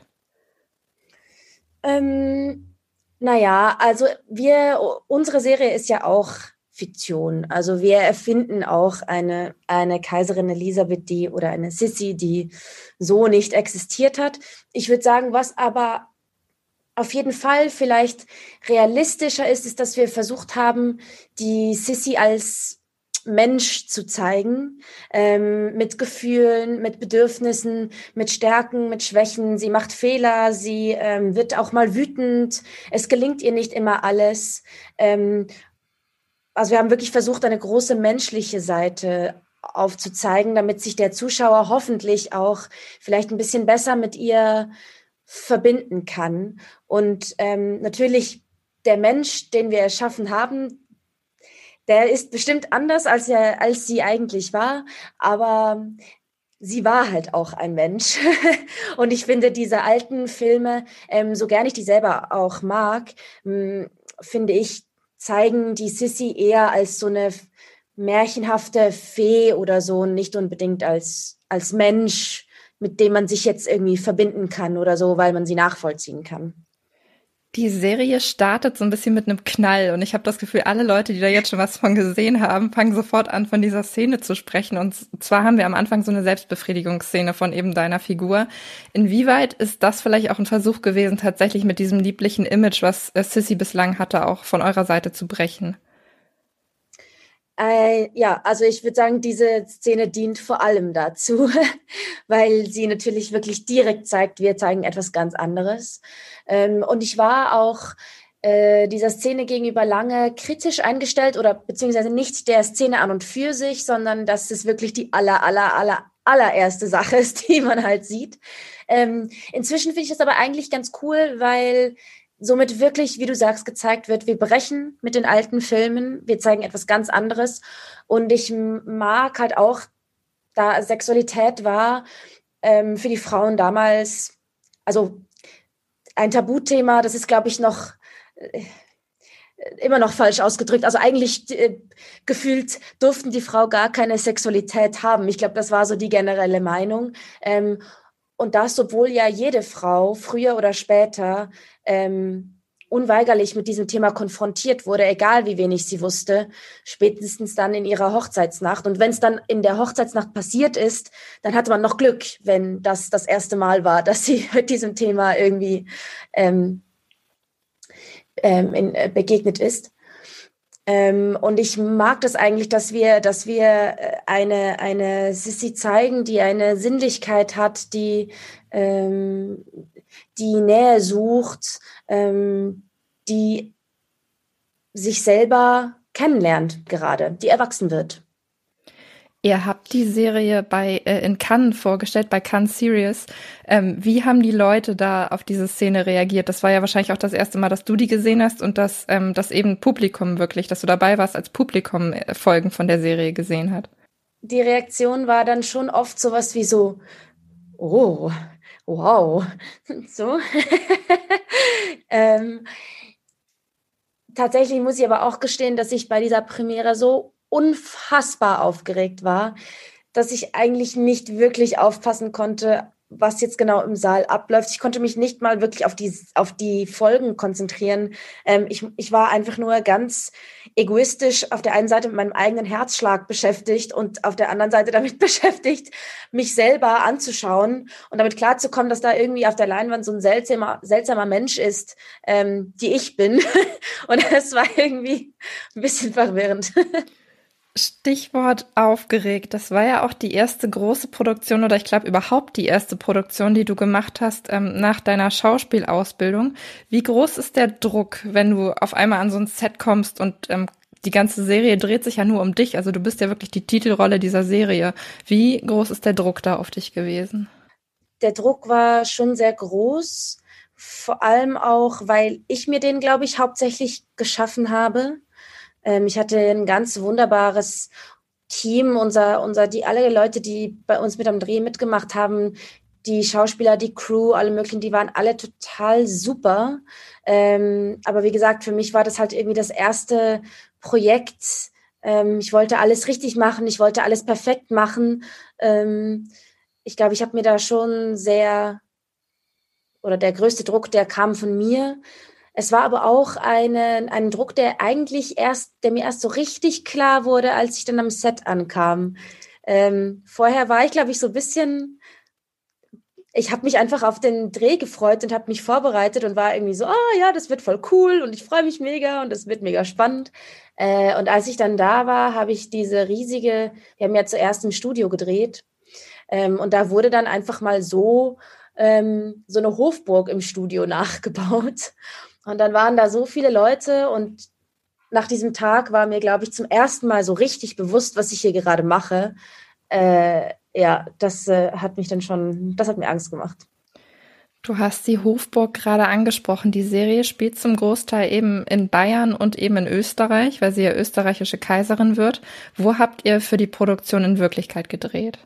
Naja, also unsere Serie ist ja auch Fiktion. Also wir erfinden auch eine Kaiserin Elisabeth, oder eine Sissi, die so nicht existiert hat. Ich würde sagen, was aber auf jeden Fall vielleicht realistischer ist, dass wir versucht haben, die Sissi als Mensch zu zeigen, mit Gefühlen, mit Bedürfnissen, mit Stärken, mit Schwächen. Sie macht Fehler, sie wird auch mal wütend. Es gelingt ihr nicht immer alles. Also wir haben wirklich versucht, eine große menschliche Seite aufzuzeigen, damit sich der Zuschauer hoffentlich auch vielleicht ein bisschen besser mit ihr verbinden kann. Und natürlich der Mensch, den wir erschaffen haben, der ist bestimmt anders, als sie eigentlich war, aber sie war halt auch ein Mensch. Und ich finde, diese alten Filme, so gern ich die selber auch mag, finde ich, zeigen die Sissi eher als so eine märchenhafte Fee oder so, nicht unbedingt als Mensch, mit dem man sich jetzt irgendwie verbinden kann oder so, weil man sie nachvollziehen kann. Die Serie startet so ein bisschen mit einem Knall und ich habe das Gefühl, alle Leute, die da jetzt schon was von gesehen haben, fangen sofort an, von dieser Szene zu sprechen. Und zwar haben wir am Anfang so eine Selbstbefriedigungsszene von eben deiner Figur. Inwieweit ist das vielleicht auch ein Versuch gewesen, tatsächlich mit diesem lieblichen Image, was Sissi bislang hatte, auch von eurer Seite zu brechen? Ja, also ich würde sagen, diese Szene dient vor allem dazu, weil sie natürlich wirklich direkt zeigt, wir zeigen etwas ganz anderes. Und ich war auch dieser Szene gegenüber lange kritisch eingestellt oder beziehungsweise nicht der Szene an und für sich, sondern dass es wirklich die allererste Sache ist, die man halt sieht. Inzwischen finde ich das aber eigentlich ganz cool, weil somit wirklich, wie du sagst, gezeigt wird, wir brechen mit den alten Filmen, wir zeigen etwas ganz anderes. Und ich mag halt auch, da Sexualität war für die Frauen damals, also ein Tabuthema, das ist, glaube ich, noch immer noch falsch ausgedrückt. Also eigentlich gefühlt durften die Frau gar keine Sexualität haben. Ich glaube, das war so die generelle Meinung. Und das, obwohl ja jede Frau früher oder später unweigerlich mit diesem Thema konfrontiert wurde, egal wie wenig sie wusste, spätestens dann in ihrer Hochzeitsnacht. Und wenn es dann in der Hochzeitsnacht passiert ist, dann hatte man noch Glück, wenn das erste Mal war, dass sie mit diesem Thema irgendwie begegnet ist. Und ich mag das eigentlich, dass wir eine Sissi zeigen, die eine Sinnlichkeit hat, die Nähe sucht, die sich selber kennenlernt gerade, die erwachsen wird. Ihr habt die Serie in Cannes vorgestellt, bei Cannes Series. Wie haben die Leute da auf diese Szene reagiert? Das war ja wahrscheinlich auch das erste Mal, dass du die gesehen hast und dass eben Publikum wirklich, dass du dabei warst, als Publikum Folgen von der Serie gesehen hat. Die Reaktion war dann schon oft sowas wie so, oh, wow, so. Tatsächlich muss ich aber auch gestehen, dass ich bei dieser Premiere so unfassbar aufgeregt war, dass ich eigentlich nicht wirklich aufpassen konnte, was jetzt genau im Saal abläuft. Ich konnte mich nicht mal wirklich auf die Folgen konzentrieren. Ich war einfach nur ganz egoistisch auf der einen Seite mit meinem eigenen Herzschlag beschäftigt und auf der anderen Seite damit beschäftigt, mich selber anzuschauen und damit klarzukommen, dass da irgendwie auf der Leinwand so ein seltsamer Mensch ist, die ich bin. Und das war irgendwie ein bisschen verwirrend. Stichwort aufgeregt. Das war ja auch die erste große Produktion oder ich glaube überhaupt die erste Produktion, die du gemacht hast nach deiner Schauspielausbildung. Wie groß ist der Druck, wenn du auf einmal an so ein Set kommst und die ganze Serie dreht sich ja nur um dich? Also du bist ja wirklich die Titelrolle dieser Serie. Wie groß ist der Druck da auf dich gewesen? Der Druck war schon sehr groß, vor allem auch, weil ich mir den, glaube ich, hauptsächlich geschaffen habe. Ich hatte ein ganz wunderbares Team, alle Leute, die bei uns mit am Dreh mitgemacht haben, die Schauspieler, die Crew, alle möglichen, die waren alle total super. Aber wie gesagt, für mich war das halt irgendwie das erste Projekt. Ich wollte alles richtig machen, ich wollte alles perfekt machen. Ich glaube, ich habe mir da schon der größte Druck, der kam von mir. Es war aber auch ein Druck, der mir erst so richtig klar wurde, als ich dann am Set ankam. Vorher war ich, glaube ich, so ein bisschen, ich habe mich einfach auf den Dreh gefreut und habe mich vorbereitet und war irgendwie so, ja, das wird voll cool und ich freue mich mega und das wird mega spannend. Und als ich dann da war, habe ich wir haben ja zuerst im Studio gedreht, und da wurde dann einfach mal so eine Hofburg im Studio nachgebaut. Und dann waren da so viele Leute und nach diesem Tag war mir, glaube ich, zum ersten Mal so richtig bewusst, was ich hier gerade mache. Das hat mir Angst gemacht. Du hast die Hofburg gerade angesprochen. Die Serie spielt zum Großteil eben in Bayern und eben in Österreich, weil sie ja österreichische Kaiserin wird. Wo habt ihr für die Produktion in Wirklichkeit gedreht?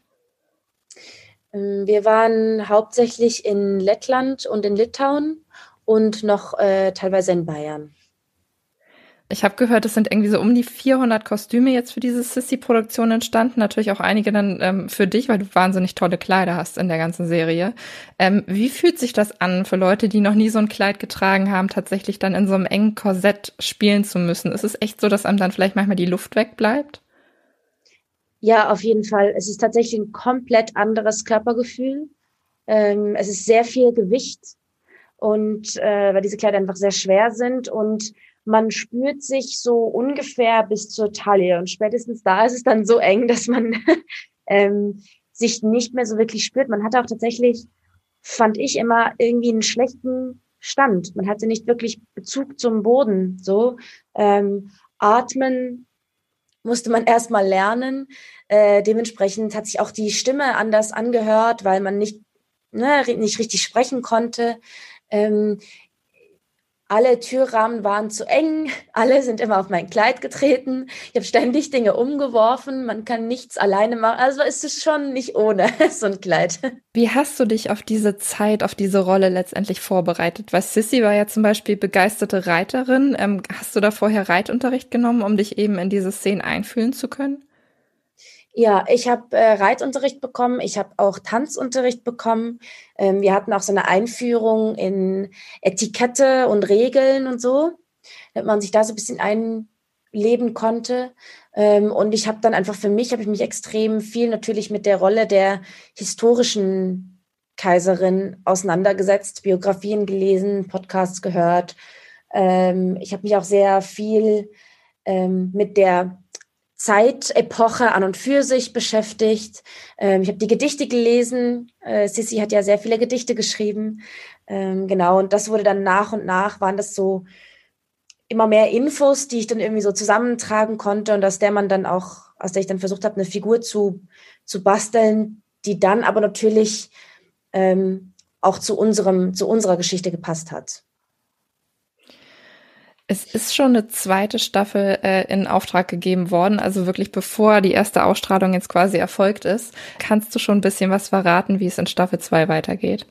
Wir waren hauptsächlich in Lettland und in Litauen und noch teilweise in Bayern. Ich habe gehört, es sind irgendwie so um die 400 Kostüme jetzt für diese Sissy-Produktion entstanden. Natürlich auch einige dann für dich, weil du wahnsinnig tolle Kleider hast in der ganzen Serie. Wie fühlt sich das an für Leute, die noch nie so ein Kleid getragen haben, tatsächlich dann in so einem engen Korsett spielen zu müssen? Ist es echt so, dass einem dann vielleicht manchmal die Luft wegbleibt? Ja, auf jeden Fall. Es ist tatsächlich ein komplett anderes Körpergefühl. Es ist sehr viel Gewicht und weil diese Kleider einfach sehr schwer sind und man spürt sich so ungefähr bis zur Taille und spätestens da ist es dann so eng, dass man sich nicht mehr so wirklich spürt. Man hatte auch tatsächlich, fand ich immer, irgendwie einen schlechten Stand. Man hatte nicht wirklich Bezug zum Boden. So atmen musste man erst mal lernen. Dementsprechend hat sich auch die Stimme anders angehört, weil man nicht richtig sprechen konnte. Alle Türrahmen waren zu eng, alle sind immer auf mein Kleid getreten. Ich habe ständig Dinge umgeworfen, man kann nichts alleine machen. Also es ist schon nicht ohne so ein Kleid. Wie hast du dich auf diese Zeit, auf diese Rolle letztendlich vorbereitet? Weil Sissy war ja zum Beispiel begeisterte Reiterin. Hast du da vorher Reitunterricht genommen, um dich eben in diese Szenen einfühlen zu können? Ja, ich habe Reitunterricht bekommen, ich habe auch Tanzunterricht bekommen. Wir hatten auch so eine Einführung in Etikette und Regeln und so, damit man sich da so ein bisschen einleben konnte. Und ich habe dann einfach habe ich mich extrem viel natürlich mit der Rolle der historischen Kaiserin auseinandergesetzt, Biografien gelesen, Podcasts gehört. Ich habe mich auch sehr viel mit der Zeitepoche an und für sich beschäftigt. Ich habe die Gedichte gelesen. Sissy hat ja sehr viele Gedichte geschrieben. Genau, und das wurde dann nach und nach, waren das so immer mehr Infos, die ich dann irgendwie so zusammentragen konnte und aus der ich dann versucht habe, eine Figur zu basteln, die dann aber natürlich auch zu unserer Geschichte gepasst hat. Es ist schon eine zweite Staffel in Auftrag gegeben worden, also wirklich bevor die erste Ausstrahlung jetzt quasi erfolgt ist. Kannst du schon ein bisschen was verraten, wie es in Staffel 2 weitergeht?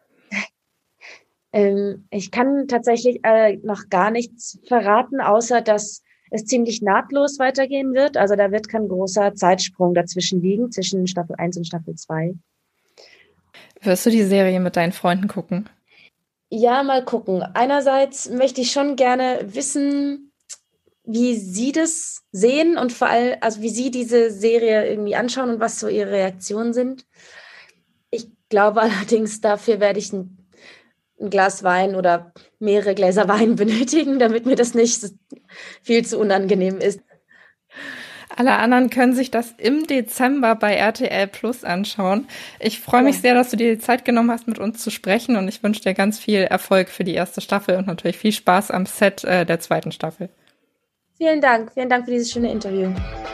Ich kann tatsächlich noch gar nichts verraten, außer dass es ziemlich nahtlos weitergehen wird. Also da wird kein großer Zeitsprung dazwischen liegen, zwischen Staffel 1 und Staffel 2. Wirst du die Serie mit deinen Freunden gucken? Ja, mal gucken. Einerseits möchte ich schon gerne wissen, wie Sie das sehen und vor allem, also wie Sie diese Serie irgendwie anschauen und was so Ihre Reaktionen sind. Ich glaube allerdings, dafür werde ich ein Glas Wein oder mehrere Gläser Wein benötigen, damit mir das nicht viel zu unangenehm ist. Alle anderen können sich das im Dezember bei RTL Plus anschauen. Ich freue mich sehr, dass du dir die Zeit genommen hast, mit uns zu sprechen und ich wünsche dir ganz viel Erfolg für die erste Staffel und natürlich viel Spaß am Set der zweiten Staffel. Vielen Dank für dieses schöne Interview.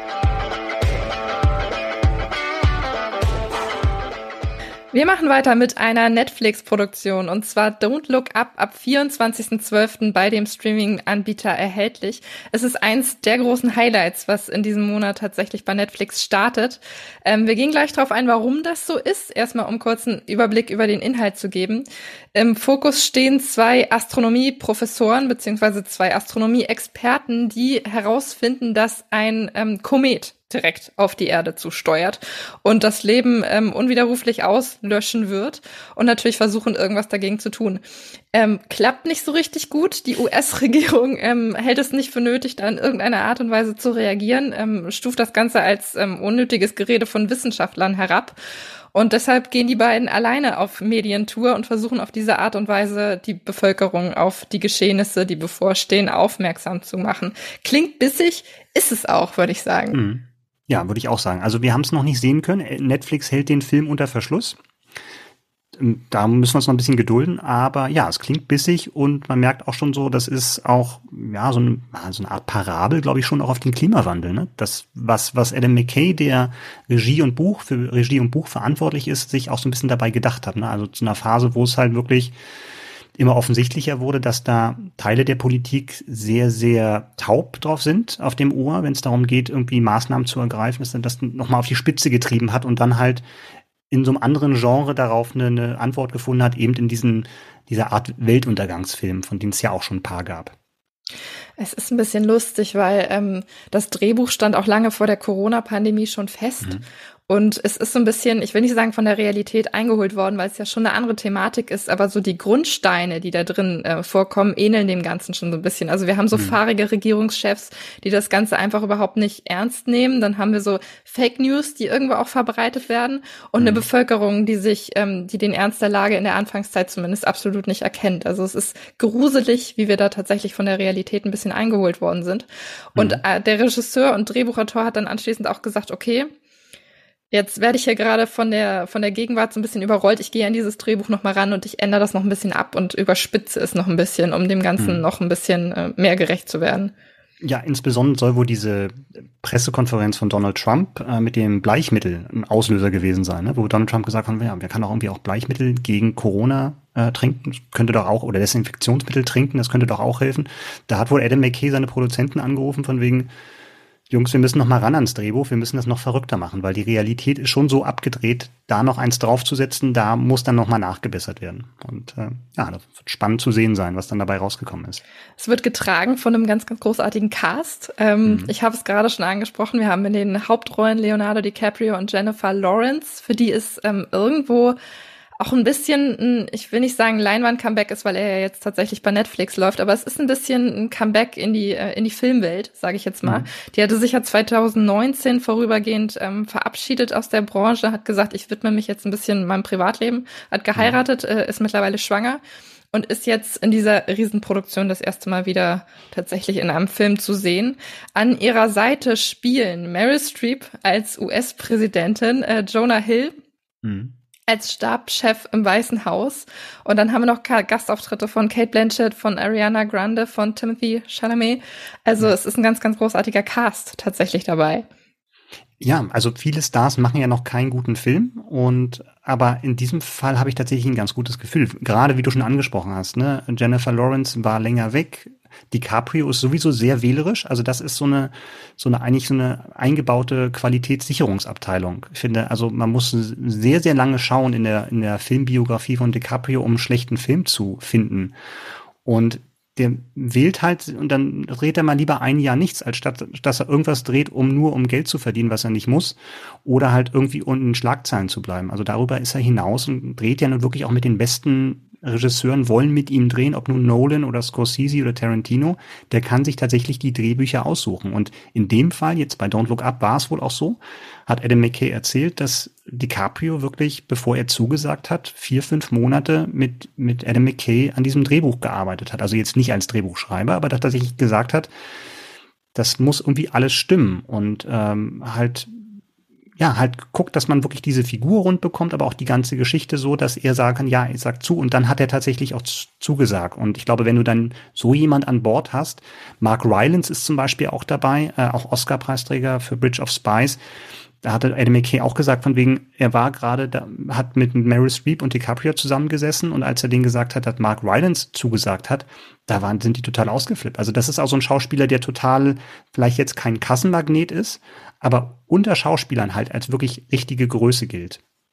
Wir machen weiter mit einer Netflix-Produktion und zwar Don't Look Up ab 24.12. bei dem Streaming-Anbieter erhältlich. Es ist eins der großen Highlights, was in diesem Monat tatsächlich bei Netflix startet. Wir gehen gleich darauf ein, warum das so ist. Erstmal, um kurz einen Überblick über den Inhalt zu geben. Im Fokus stehen 2 Astronomie-Professoren bzw. 2 Astronomie-Experten, die herausfinden, dass ein Komet direkt auf die Erde zusteuert und das Leben unwiderruflich auslöschen wird und natürlich versuchen, irgendwas dagegen zu tun. Klappt nicht so richtig gut. Die US-Regierung hält es nicht für nötig, da in irgendeiner Art und Weise zu reagieren, stuft das Ganze als unnötiges Gerede von Wissenschaftlern herab. Und deshalb gehen die beiden alleine auf Medientour und versuchen auf diese Art und Weise die Bevölkerung auf die Geschehnisse, die bevorstehen, aufmerksam zu machen. Klingt bissig, ist es auch, würde ich sagen. Ja, würde ich auch sagen. Also wir haben es noch nicht sehen können. Netflix hält den Film unter Verschluss. Da müssen wir uns noch ein bisschen gedulden, aber ja, es klingt bissig und man merkt auch schon so, das ist auch ja so eine Art Parabel, glaube ich, schon auch auf den Klimawandel. Ne? Das, was Adam McKay, der für Regie und Buch verantwortlich ist, sich auch so ein bisschen dabei gedacht hat. Ne? Also zu einer Phase, wo es halt wirklich immer offensichtlicher wurde, dass da Teile der Politik sehr, sehr taub drauf sind auf dem Ohr, wenn es darum geht, irgendwie Maßnahmen zu ergreifen, dass dann das nochmal auf die Spitze getrieben hat und dann halt in so einem anderen Genre darauf eine Antwort gefunden hat, eben in dieser Art Weltuntergangsfilm, von denen es ja auch schon ein paar gab. Es ist ein bisschen lustig, weil das Drehbuch stand auch lange vor der Corona-Pandemie schon fest. Und es ist so ein bisschen, ich will nicht sagen von der Realität eingeholt worden, weil es ja schon eine andere Thematik ist, aber so die Grundsteine, die da drin vorkommen, ähneln dem Ganzen schon so ein bisschen. Also wir haben so fahrige Regierungschefs, die das Ganze einfach überhaupt nicht ernst nehmen. Dann haben wir so Fake News, die irgendwo auch verbreitet werden und eine Bevölkerung, die den Ernst der Lage in der Anfangszeit zumindest absolut nicht erkennt. Also es ist gruselig, wie wir da tatsächlich von der Realität ein bisschen eingeholt worden sind. Und der Regisseur und Drehbuchautor hat dann anschließend auch gesagt, okay, jetzt werde ich hier gerade von der Gegenwart so ein bisschen überrollt. Ich gehe an dieses Drehbuch noch mal ran und ich ändere das noch ein bisschen ab und überspitze es noch ein bisschen, um dem Ganzen noch ein bisschen mehr gerecht zu werden. Ja, insbesondere soll wohl diese Pressekonferenz von Donald Trump mit dem Bleichmittel ein Auslöser gewesen sein, ne? Wo Donald Trump gesagt hat, ja, wir können auch irgendwie auch Bleichmittel gegen Corona trinken, das könnte doch auch, oder Desinfektionsmittel trinken, das könnte doch auch helfen. Da hat wohl Adam McKay seine Produzenten angerufen von wegen, Jungs, wir müssen noch mal ran ans Drehbuch, wir müssen das noch verrückter machen, weil die Realität ist schon so abgedreht, da noch eins draufzusetzen, da muss dann noch mal nachgebessert werden. Und ja, das wird spannend zu sehen sein, was dann dabei rausgekommen ist. Es wird getragen von einem ganz, ganz großartigen Cast. Ich habe es gerade schon angesprochen, wir haben in den Hauptrollen Leonardo DiCaprio und Jennifer Lawrence, für die ist irgendwo auch ein bisschen, ich will nicht sagen Leinwand-Comeback ist, weil er ja jetzt tatsächlich bei Netflix läuft, aber es ist ein bisschen ein Comeback in die Filmwelt, sage ich jetzt mal. Die hatte sich ja 2019 vorübergehend verabschiedet aus der Branche, hat gesagt, ich widme mich jetzt ein bisschen meinem Privatleben, hat geheiratet, ist mittlerweile schwanger und ist jetzt in dieser Riesenproduktion das erste Mal wieder tatsächlich in einem Film zu sehen. An ihrer Seite spielen Meryl Streep als US-Präsidentin, Jonah Hill als Stabschef im Weißen Haus. Und dann haben wir noch Gastauftritte von Cate Blanchett, von Ariana Grande, von Timothée Chalamet. Also es ist ein ganz, ganz großartiger Cast tatsächlich dabei. Ja, also viele Stars machen ja noch keinen guten Film aber in diesem Fall habe ich tatsächlich ein ganz gutes Gefühl. Gerade wie du schon angesprochen hast, ne? Jennifer Lawrence war länger weg. DiCaprio ist sowieso sehr wählerisch. Also das ist so eine eingebaute Qualitätssicherungsabteilung. Ich finde, also man muss sehr, sehr lange schauen in der Filmbiografie von DiCaprio, um einen schlechten Film zu finden. Und der wählt halt, und dann dreht er mal lieber ein Jahr nichts, als statt dass er irgendwas dreht, um Geld zu verdienen, was er nicht muss, oder halt irgendwie unten in Schlagzeilen zu bleiben. Also darüber ist er hinaus und dreht ja nun wirklich auch mit den besten Regisseuren, wollen mit ihm drehen, ob nun Nolan oder Scorsese oder Tarantino, der kann sich tatsächlich die Drehbücher aussuchen. Und in dem Fall, jetzt bei Don't Look Up, war es wohl auch so, hat Adam McKay erzählt, dass DiCaprio wirklich, bevor er zugesagt hat, 4-5 Monate mit Adam McKay an diesem Drehbuch gearbeitet hat. Also jetzt nicht als Drehbuchschreiber, aber dass er sich gesagt hat, das muss irgendwie alles stimmen und halt guckt, dass man wirklich diese Figur rund bekommt, aber auch die ganze Geschichte so, dass er sagen kann, ja, ich sag zu. Und dann hat er tatsächlich auch zugesagt. Und ich glaube, wenn du dann so jemand an Bord hast, Mark Rylance ist zum Beispiel auch dabei, auch Oscar-Preisträger für Bridge of Spies. Da hatte Adam McKay auch gesagt, von wegen, er war gerade da, hat mit Meryl Streep und DiCaprio zusammengesessen und als er denen gesagt hat, dass Mark Rylance zugesagt hat, sind die total ausgeflippt. Also das ist auch so ein Schauspieler, der total vielleicht jetzt kein Kassenmagnet ist, aber unter Schauspielern halt als wirklich richtige Größe gilt.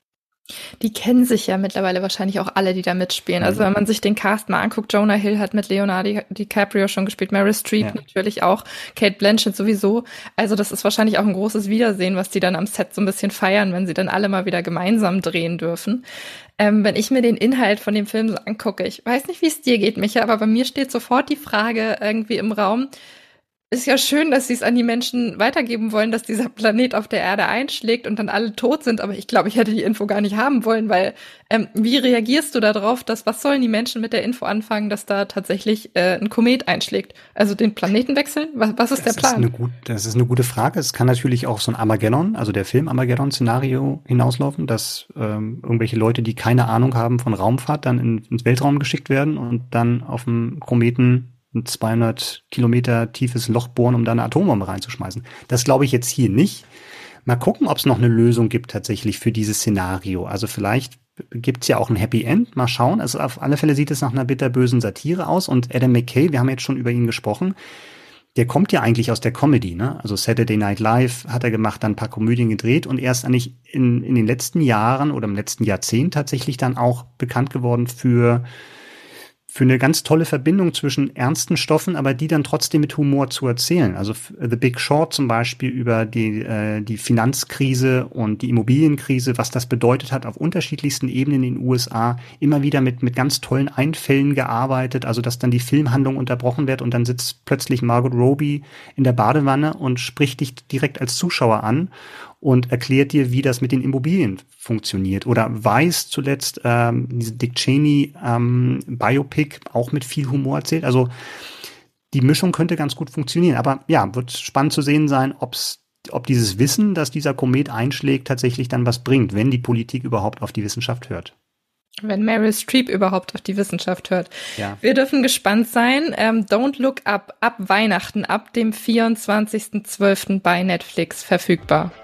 Die kennen sich ja mittlerweile wahrscheinlich auch alle, die da mitspielen. Also wenn man sich den Cast mal anguckt, Jonah Hill hat mit Leonardo DiCaprio schon gespielt, Meryl Streep natürlich auch, Cate Blanchett sowieso. Also das ist wahrscheinlich auch ein großes Wiedersehen, was die dann am Set so ein bisschen feiern, wenn sie dann alle mal wieder gemeinsam drehen dürfen. Wenn ich mir den Inhalt von dem Film so angucke, ich weiß nicht, wie es dir geht, Micha, aber bei mir steht sofort die Frage irgendwie im Raum, ist ja schön, dass sie es an die Menschen weitergeben wollen, dass dieser Planet auf der Erde einschlägt und dann alle tot sind. Aber ich glaube, ich hätte die Info gar nicht haben wollen, weil wie reagierst du darauf, was sollen die Menschen mit der Info anfangen, dass da tatsächlich ein Komet einschlägt? Also den Planeten wechseln? Was ist der Plan? Das ist eine gute Frage. Es kann natürlich auch so ein Armageddon, also der Film Armageddon-Szenario hinauslaufen, dass irgendwelche Leute, die keine Ahnung haben von Raumfahrt, dann ins Weltraum geschickt werden und dann auf dem Kometen ein 200 Kilometer tiefes Loch bohren, um da eine Atombombe reinzuschmeißen. Das glaube ich jetzt hier nicht. Mal gucken, ob es noch eine Lösung gibt tatsächlich für dieses Szenario. Also vielleicht gibt's ja auch ein Happy End. Mal schauen. Also auf alle Fälle sieht es nach einer bitterbösen Satire aus. Und Adam McKay, wir haben jetzt schon über ihn gesprochen, der kommt ja eigentlich aus der Comedy, ne? Also Saturday Night Live hat er gemacht, dann ein paar Komödien gedreht und er ist eigentlich in den letzten Jahren oder im letzten Jahrzehnt tatsächlich dann auch bekannt geworden für eine ganz tolle Verbindung zwischen ernsten Stoffen, aber die dann trotzdem mit Humor zu erzählen. Also The Big Short zum Beispiel über die Finanzkrise und die Immobilienkrise, was das bedeutet hat auf unterschiedlichsten Ebenen in den USA, immer wieder mit ganz tollen Einfällen gearbeitet, also dass dann die Filmhandlung unterbrochen wird und dann sitzt plötzlich Margot Robbie in der Badewanne und spricht dich direkt als Zuschauer an und erklärt dir, wie das mit den Immobilien funktioniert. Oder Weiß zuletzt, diese Dick Cheney Biopic, auch mit viel Humor erzählt. Also die Mischung könnte ganz gut funktionieren. Aber ja, wird spannend zu sehen sein, ob dieses Wissen, dass dieser Komet einschlägt, tatsächlich dann was bringt, wenn die Politik überhaupt auf die Wissenschaft hört. Wenn Meryl Streep überhaupt auf die Wissenschaft hört. Ja. Wir dürfen gespannt sein. Don't Look Up, ab Weihnachten, ab dem 24.12. bei Netflix verfügbar.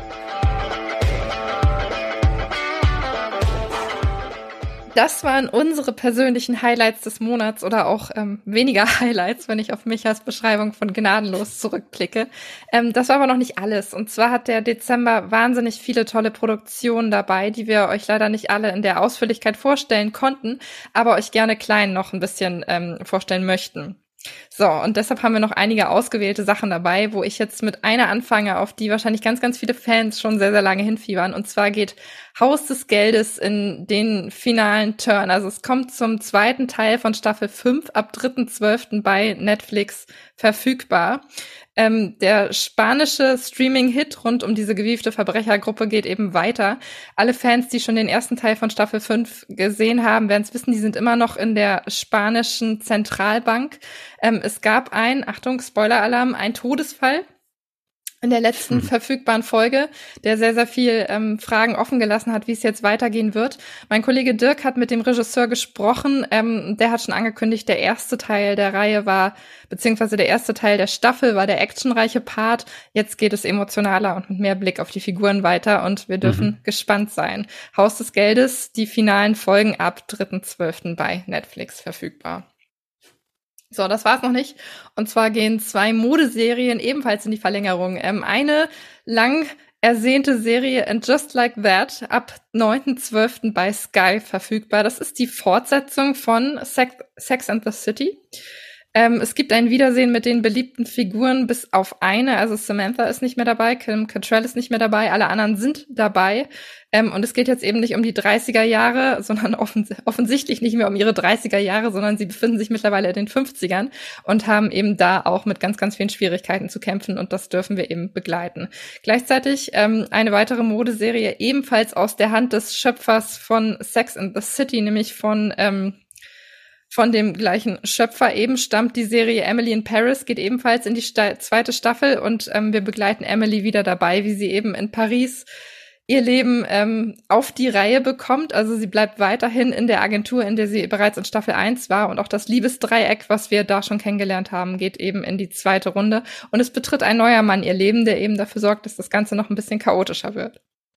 Das waren unsere persönlichen Highlights des Monats oder auch weniger Highlights, wenn ich auf Michas Beschreibung von Gnadenlos zurückblicke. Das war aber noch nicht alles. Und zwar hat der Dezember wahnsinnig viele tolle Produktionen dabei, die wir euch leider nicht alle in der Ausführlichkeit vorstellen konnten, aber euch gerne klein noch ein bisschen vorstellen möchten. So, und deshalb haben wir noch einige ausgewählte Sachen dabei, wo ich jetzt mit einer anfange, auf die wahrscheinlich ganz, ganz viele Fans schon sehr, sehr lange hinfiebern. Und zwar geht Haus des Geldes in den finalen Turn. Also es kommt zum zweiten Teil von Staffel 5 ab 3.12. bei Netflix verfügbar. Der spanische Streaming-Hit rund um diese gewiefte Verbrechergruppe geht eben weiter. Alle Fans, die schon den ersten Teil von Staffel 5 gesehen haben, werden es wissen, die sind immer noch in der spanischen Zentralbank. Es gab Achtung, Spoiler-Alarm, ein Todesfall in der letzten verfügbaren Folge, der sehr, sehr viel Fragen offen gelassen hat, wie es jetzt weitergehen wird. Mein Kollege Dirk hat mit dem Regisseur gesprochen. Der hat schon angekündigt, der erste Teil der Reihe war, beziehungsweise der erste Teil der Staffel war der actionreiche Part. Jetzt geht es emotionaler und mit mehr Blick auf die Figuren weiter und wir dürfen gespannt sein. Haus des Geldes, die finalen Folgen ab 3.12. bei Netflix verfügbar. So, das war's noch nicht. Und zwar gehen 2 Modeserien ebenfalls in die Verlängerung. Eine lang ersehnte Serie And Just Like That ab 9.12. bei Sky verfügbar. Das ist die Fortsetzung von Sex and the City. Es gibt ein Wiedersehen mit den beliebten Figuren bis auf eine. Also Samantha ist nicht mehr dabei, Kim Cattrall ist nicht mehr dabei, alle anderen sind dabei. Und es geht jetzt eben nicht um die 30er Jahre, sondern offensichtlich nicht mehr um ihre 30er Jahre, sondern sie befinden sich mittlerweile in den 50ern und haben eben da auch mit ganz, ganz vielen Schwierigkeiten zu kämpfen und das dürfen wir eben begleiten. Gleichzeitig eine weitere Modeserie ebenfalls aus der Hand des Schöpfers von Sex and the City, nämlich von dem gleichen Schöpfer eben stammt die Serie Emily in Paris, geht ebenfalls in die zweite Staffel und wir begleiten Emily wieder dabei, wie sie eben in Paris ihr Leben auf die Reihe bekommt. Also sie bleibt weiterhin in der Agentur, in der sie bereits in Staffel 1 war und auch das Liebesdreieck, was wir da schon kennengelernt haben, geht eben in die zweite Runde und es betritt ein neuer Mann ihr Leben, der eben dafür sorgt, dass das Ganze noch ein bisschen chaotischer wird.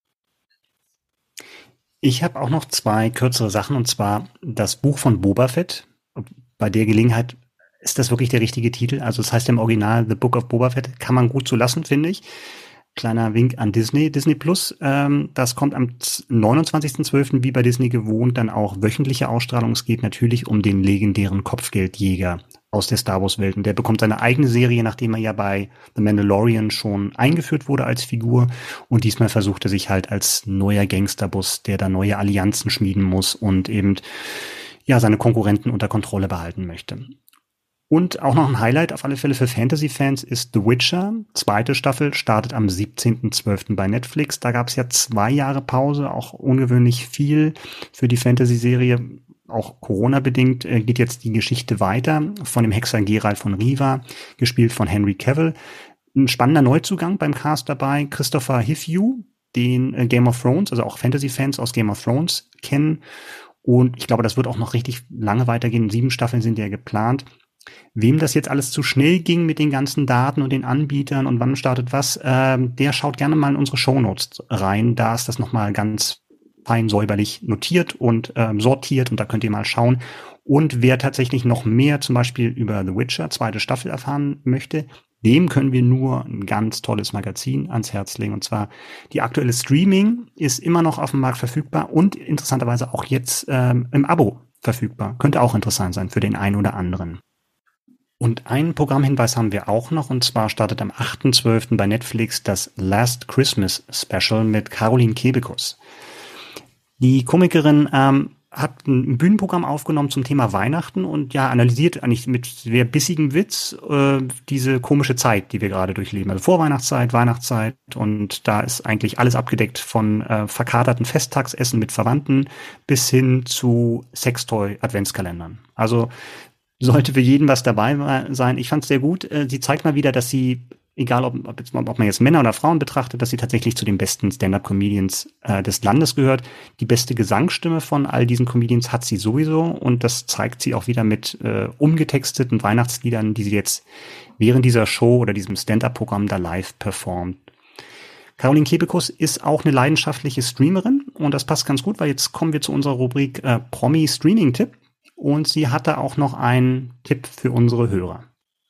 Ich habe auch noch 2 kürzere Sachen, und zwar das Buch von Boba Fett. Bei der Gelegenheit ist das wirklich der richtige Titel. Also es heißt im Original The Book of Boba Fett. Kann man gut so lassen, finde ich. Kleiner Wink an Disney. Disney Plus, das kommt am 29.12. wie bei Disney gewohnt dann auch wöchentliche Ausstrahlung. Es geht natürlich um den legendären Kopfgeldjäger aus der Star Wars Welt. Und der bekommt seine eigene Serie, nachdem er ja bei The Mandalorian schon eingeführt wurde als Figur. Und diesmal versucht er sich halt als neuer Gangsterboss, der da neue Allianzen schmieden muss und eben ja seine Konkurrenten unter Kontrolle behalten möchte. Und auch noch ein Highlight auf alle Fälle für Fantasy-Fans ist The Witcher. 2. Staffel startet am 17.12. bei Netflix. Da gab es ja 2 Jahre Pause, auch ungewöhnlich viel für die Fantasy-Serie. Auch Corona-bedingt geht jetzt die Geschichte weiter von dem Hexer Geralt von Riva, gespielt von Henry Cavill. Ein spannender Neuzugang beim Cast dabei, Christopher Hivju, den Game of Thrones, also auch Fantasy-Fans aus Game of Thrones kennen. Und ich glaube, das wird auch noch richtig lange weitergehen. 7 Staffeln sind ja geplant. Wem das jetzt alles zu schnell ging mit den ganzen Daten und den Anbietern und wann startet was, der schaut gerne mal in unsere Shownotes rein. Da ist das nochmal ganz fein säuberlich notiert und sortiert und da könnt ihr mal schauen. Und wer tatsächlich noch mehr zum Beispiel über The Witcher 2. Staffel erfahren möchte, dem können wir nur ein ganz tolles Magazin ans Herz legen. Und zwar die aktuelle Streaming ist immer noch auf dem Markt verfügbar und interessanterweise auch jetzt im Abo verfügbar. Könnte auch interessant sein für den einen oder anderen. Und einen Programmhinweis haben wir auch noch, und zwar startet am 8.12. bei Netflix das Last Christmas Special mit Caroline Kebekus. Die Komikerin hat ein Bühnenprogramm aufgenommen zum Thema Weihnachten und ja, analysiert eigentlich mit sehr bissigem Witz diese komische Zeit, die wir gerade durchleben. Also Vorweihnachtszeit, Weihnachtszeit, und da ist eigentlich alles abgedeckt von verkaterten Festtagsessen mit Verwandten bis hin zu Sextoy-Adventskalendern. Also sollte für jeden was dabei sein. Ich fand es sehr gut. Sie zeigt mal wieder, dass sie, egal ob man jetzt Männer oder Frauen betrachtet, dass sie tatsächlich zu den besten Stand-up-Comedians des Landes gehört. Die beste Gesangsstimme von all diesen Comedians hat sie sowieso, und das zeigt sie auch wieder mit umgetexteten Weihnachtsliedern, die sie jetzt während dieser Show oder diesem Stand-up-Programm da live performt. Caroline Kebekus ist auch eine leidenschaftliche Streamerin, und das passt ganz gut, weil jetzt kommen wir zu unserer Rubrik Promi-Streaming-Tipp. Und sie hatte auch noch einen Tipp für unsere Hörer.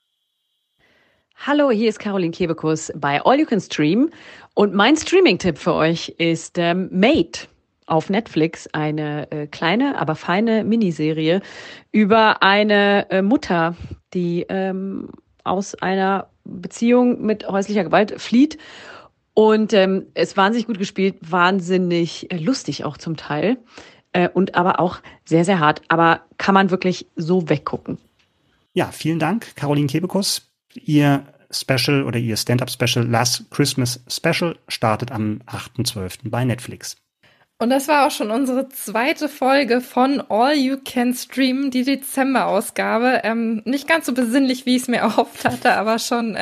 Hallo, hier ist Caroline Kebekus bei All You Can Stream. Und mein Streaming-Tipp für euch ist Made auf Netflix. Eine kleine, aber feine Miniserie über eine Mutter, die aus einer Beziehung mit häuslicher Gewalt flieht. Und ist wahnsinnig gut gespielt, wahnsinnig lustig auch zum Teil. Und aber auch sehr, sehr hart. Aber kann man wirklich so weggucken. Ja, vielen Dank, Caroline Kebekus. Ihr Special oder ihr Stand-Up-Special Last Christmas Special startet am 8.12. bei Netflix. Und das war auch schon unsere 2. Folge von All You Can Stream, die Dezember-Ausgabe. Nicht ganz so besinnlich, wie ich es mir erhofft hatte, aber schon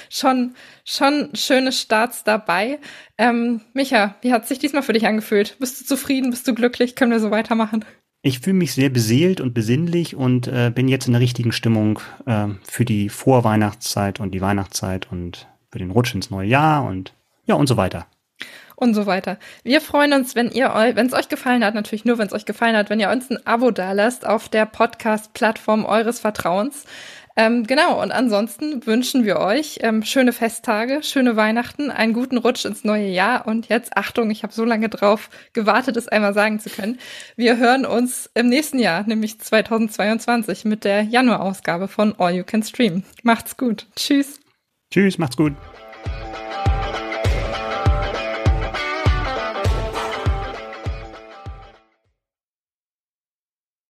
schöne Starts dabei. Micha, wie hat es sich diesmal für dich angefühlt? Bist du zufrieden? Bist du glücklich? Können wir so weitermachen? Ich fühle mich sehr beseelt und besinnlich und bin jetzt in der richtigen Stimmung für die Vorweihnachtszeit und die Weihnachtszeit und für den Rutsch ins neue Jahr und ja und so weiter. Und so weiter. Wir freuen uns, wenn es euch gefallen hat, natürlich nur, wenn es euch gefallen hat, wenn ihr uns ein Abo dalasst auf der Podcast-Plattform eures Vertrauens. Genau, und ansonsten wünschen wir euch schöne Festtage, schöne Weihnachten, einen guten Rutsch ins neue Jahr. Und jetzt, Achtung, ich habe so lange drauf gewartet, es einmal sagen zu können. Wir hören uns im nächsten Jahr, nämlich 2022, mit der Januarausgabe von All You Can Stream. Macht's gut. Tschüss. Tschüss, macht's gut.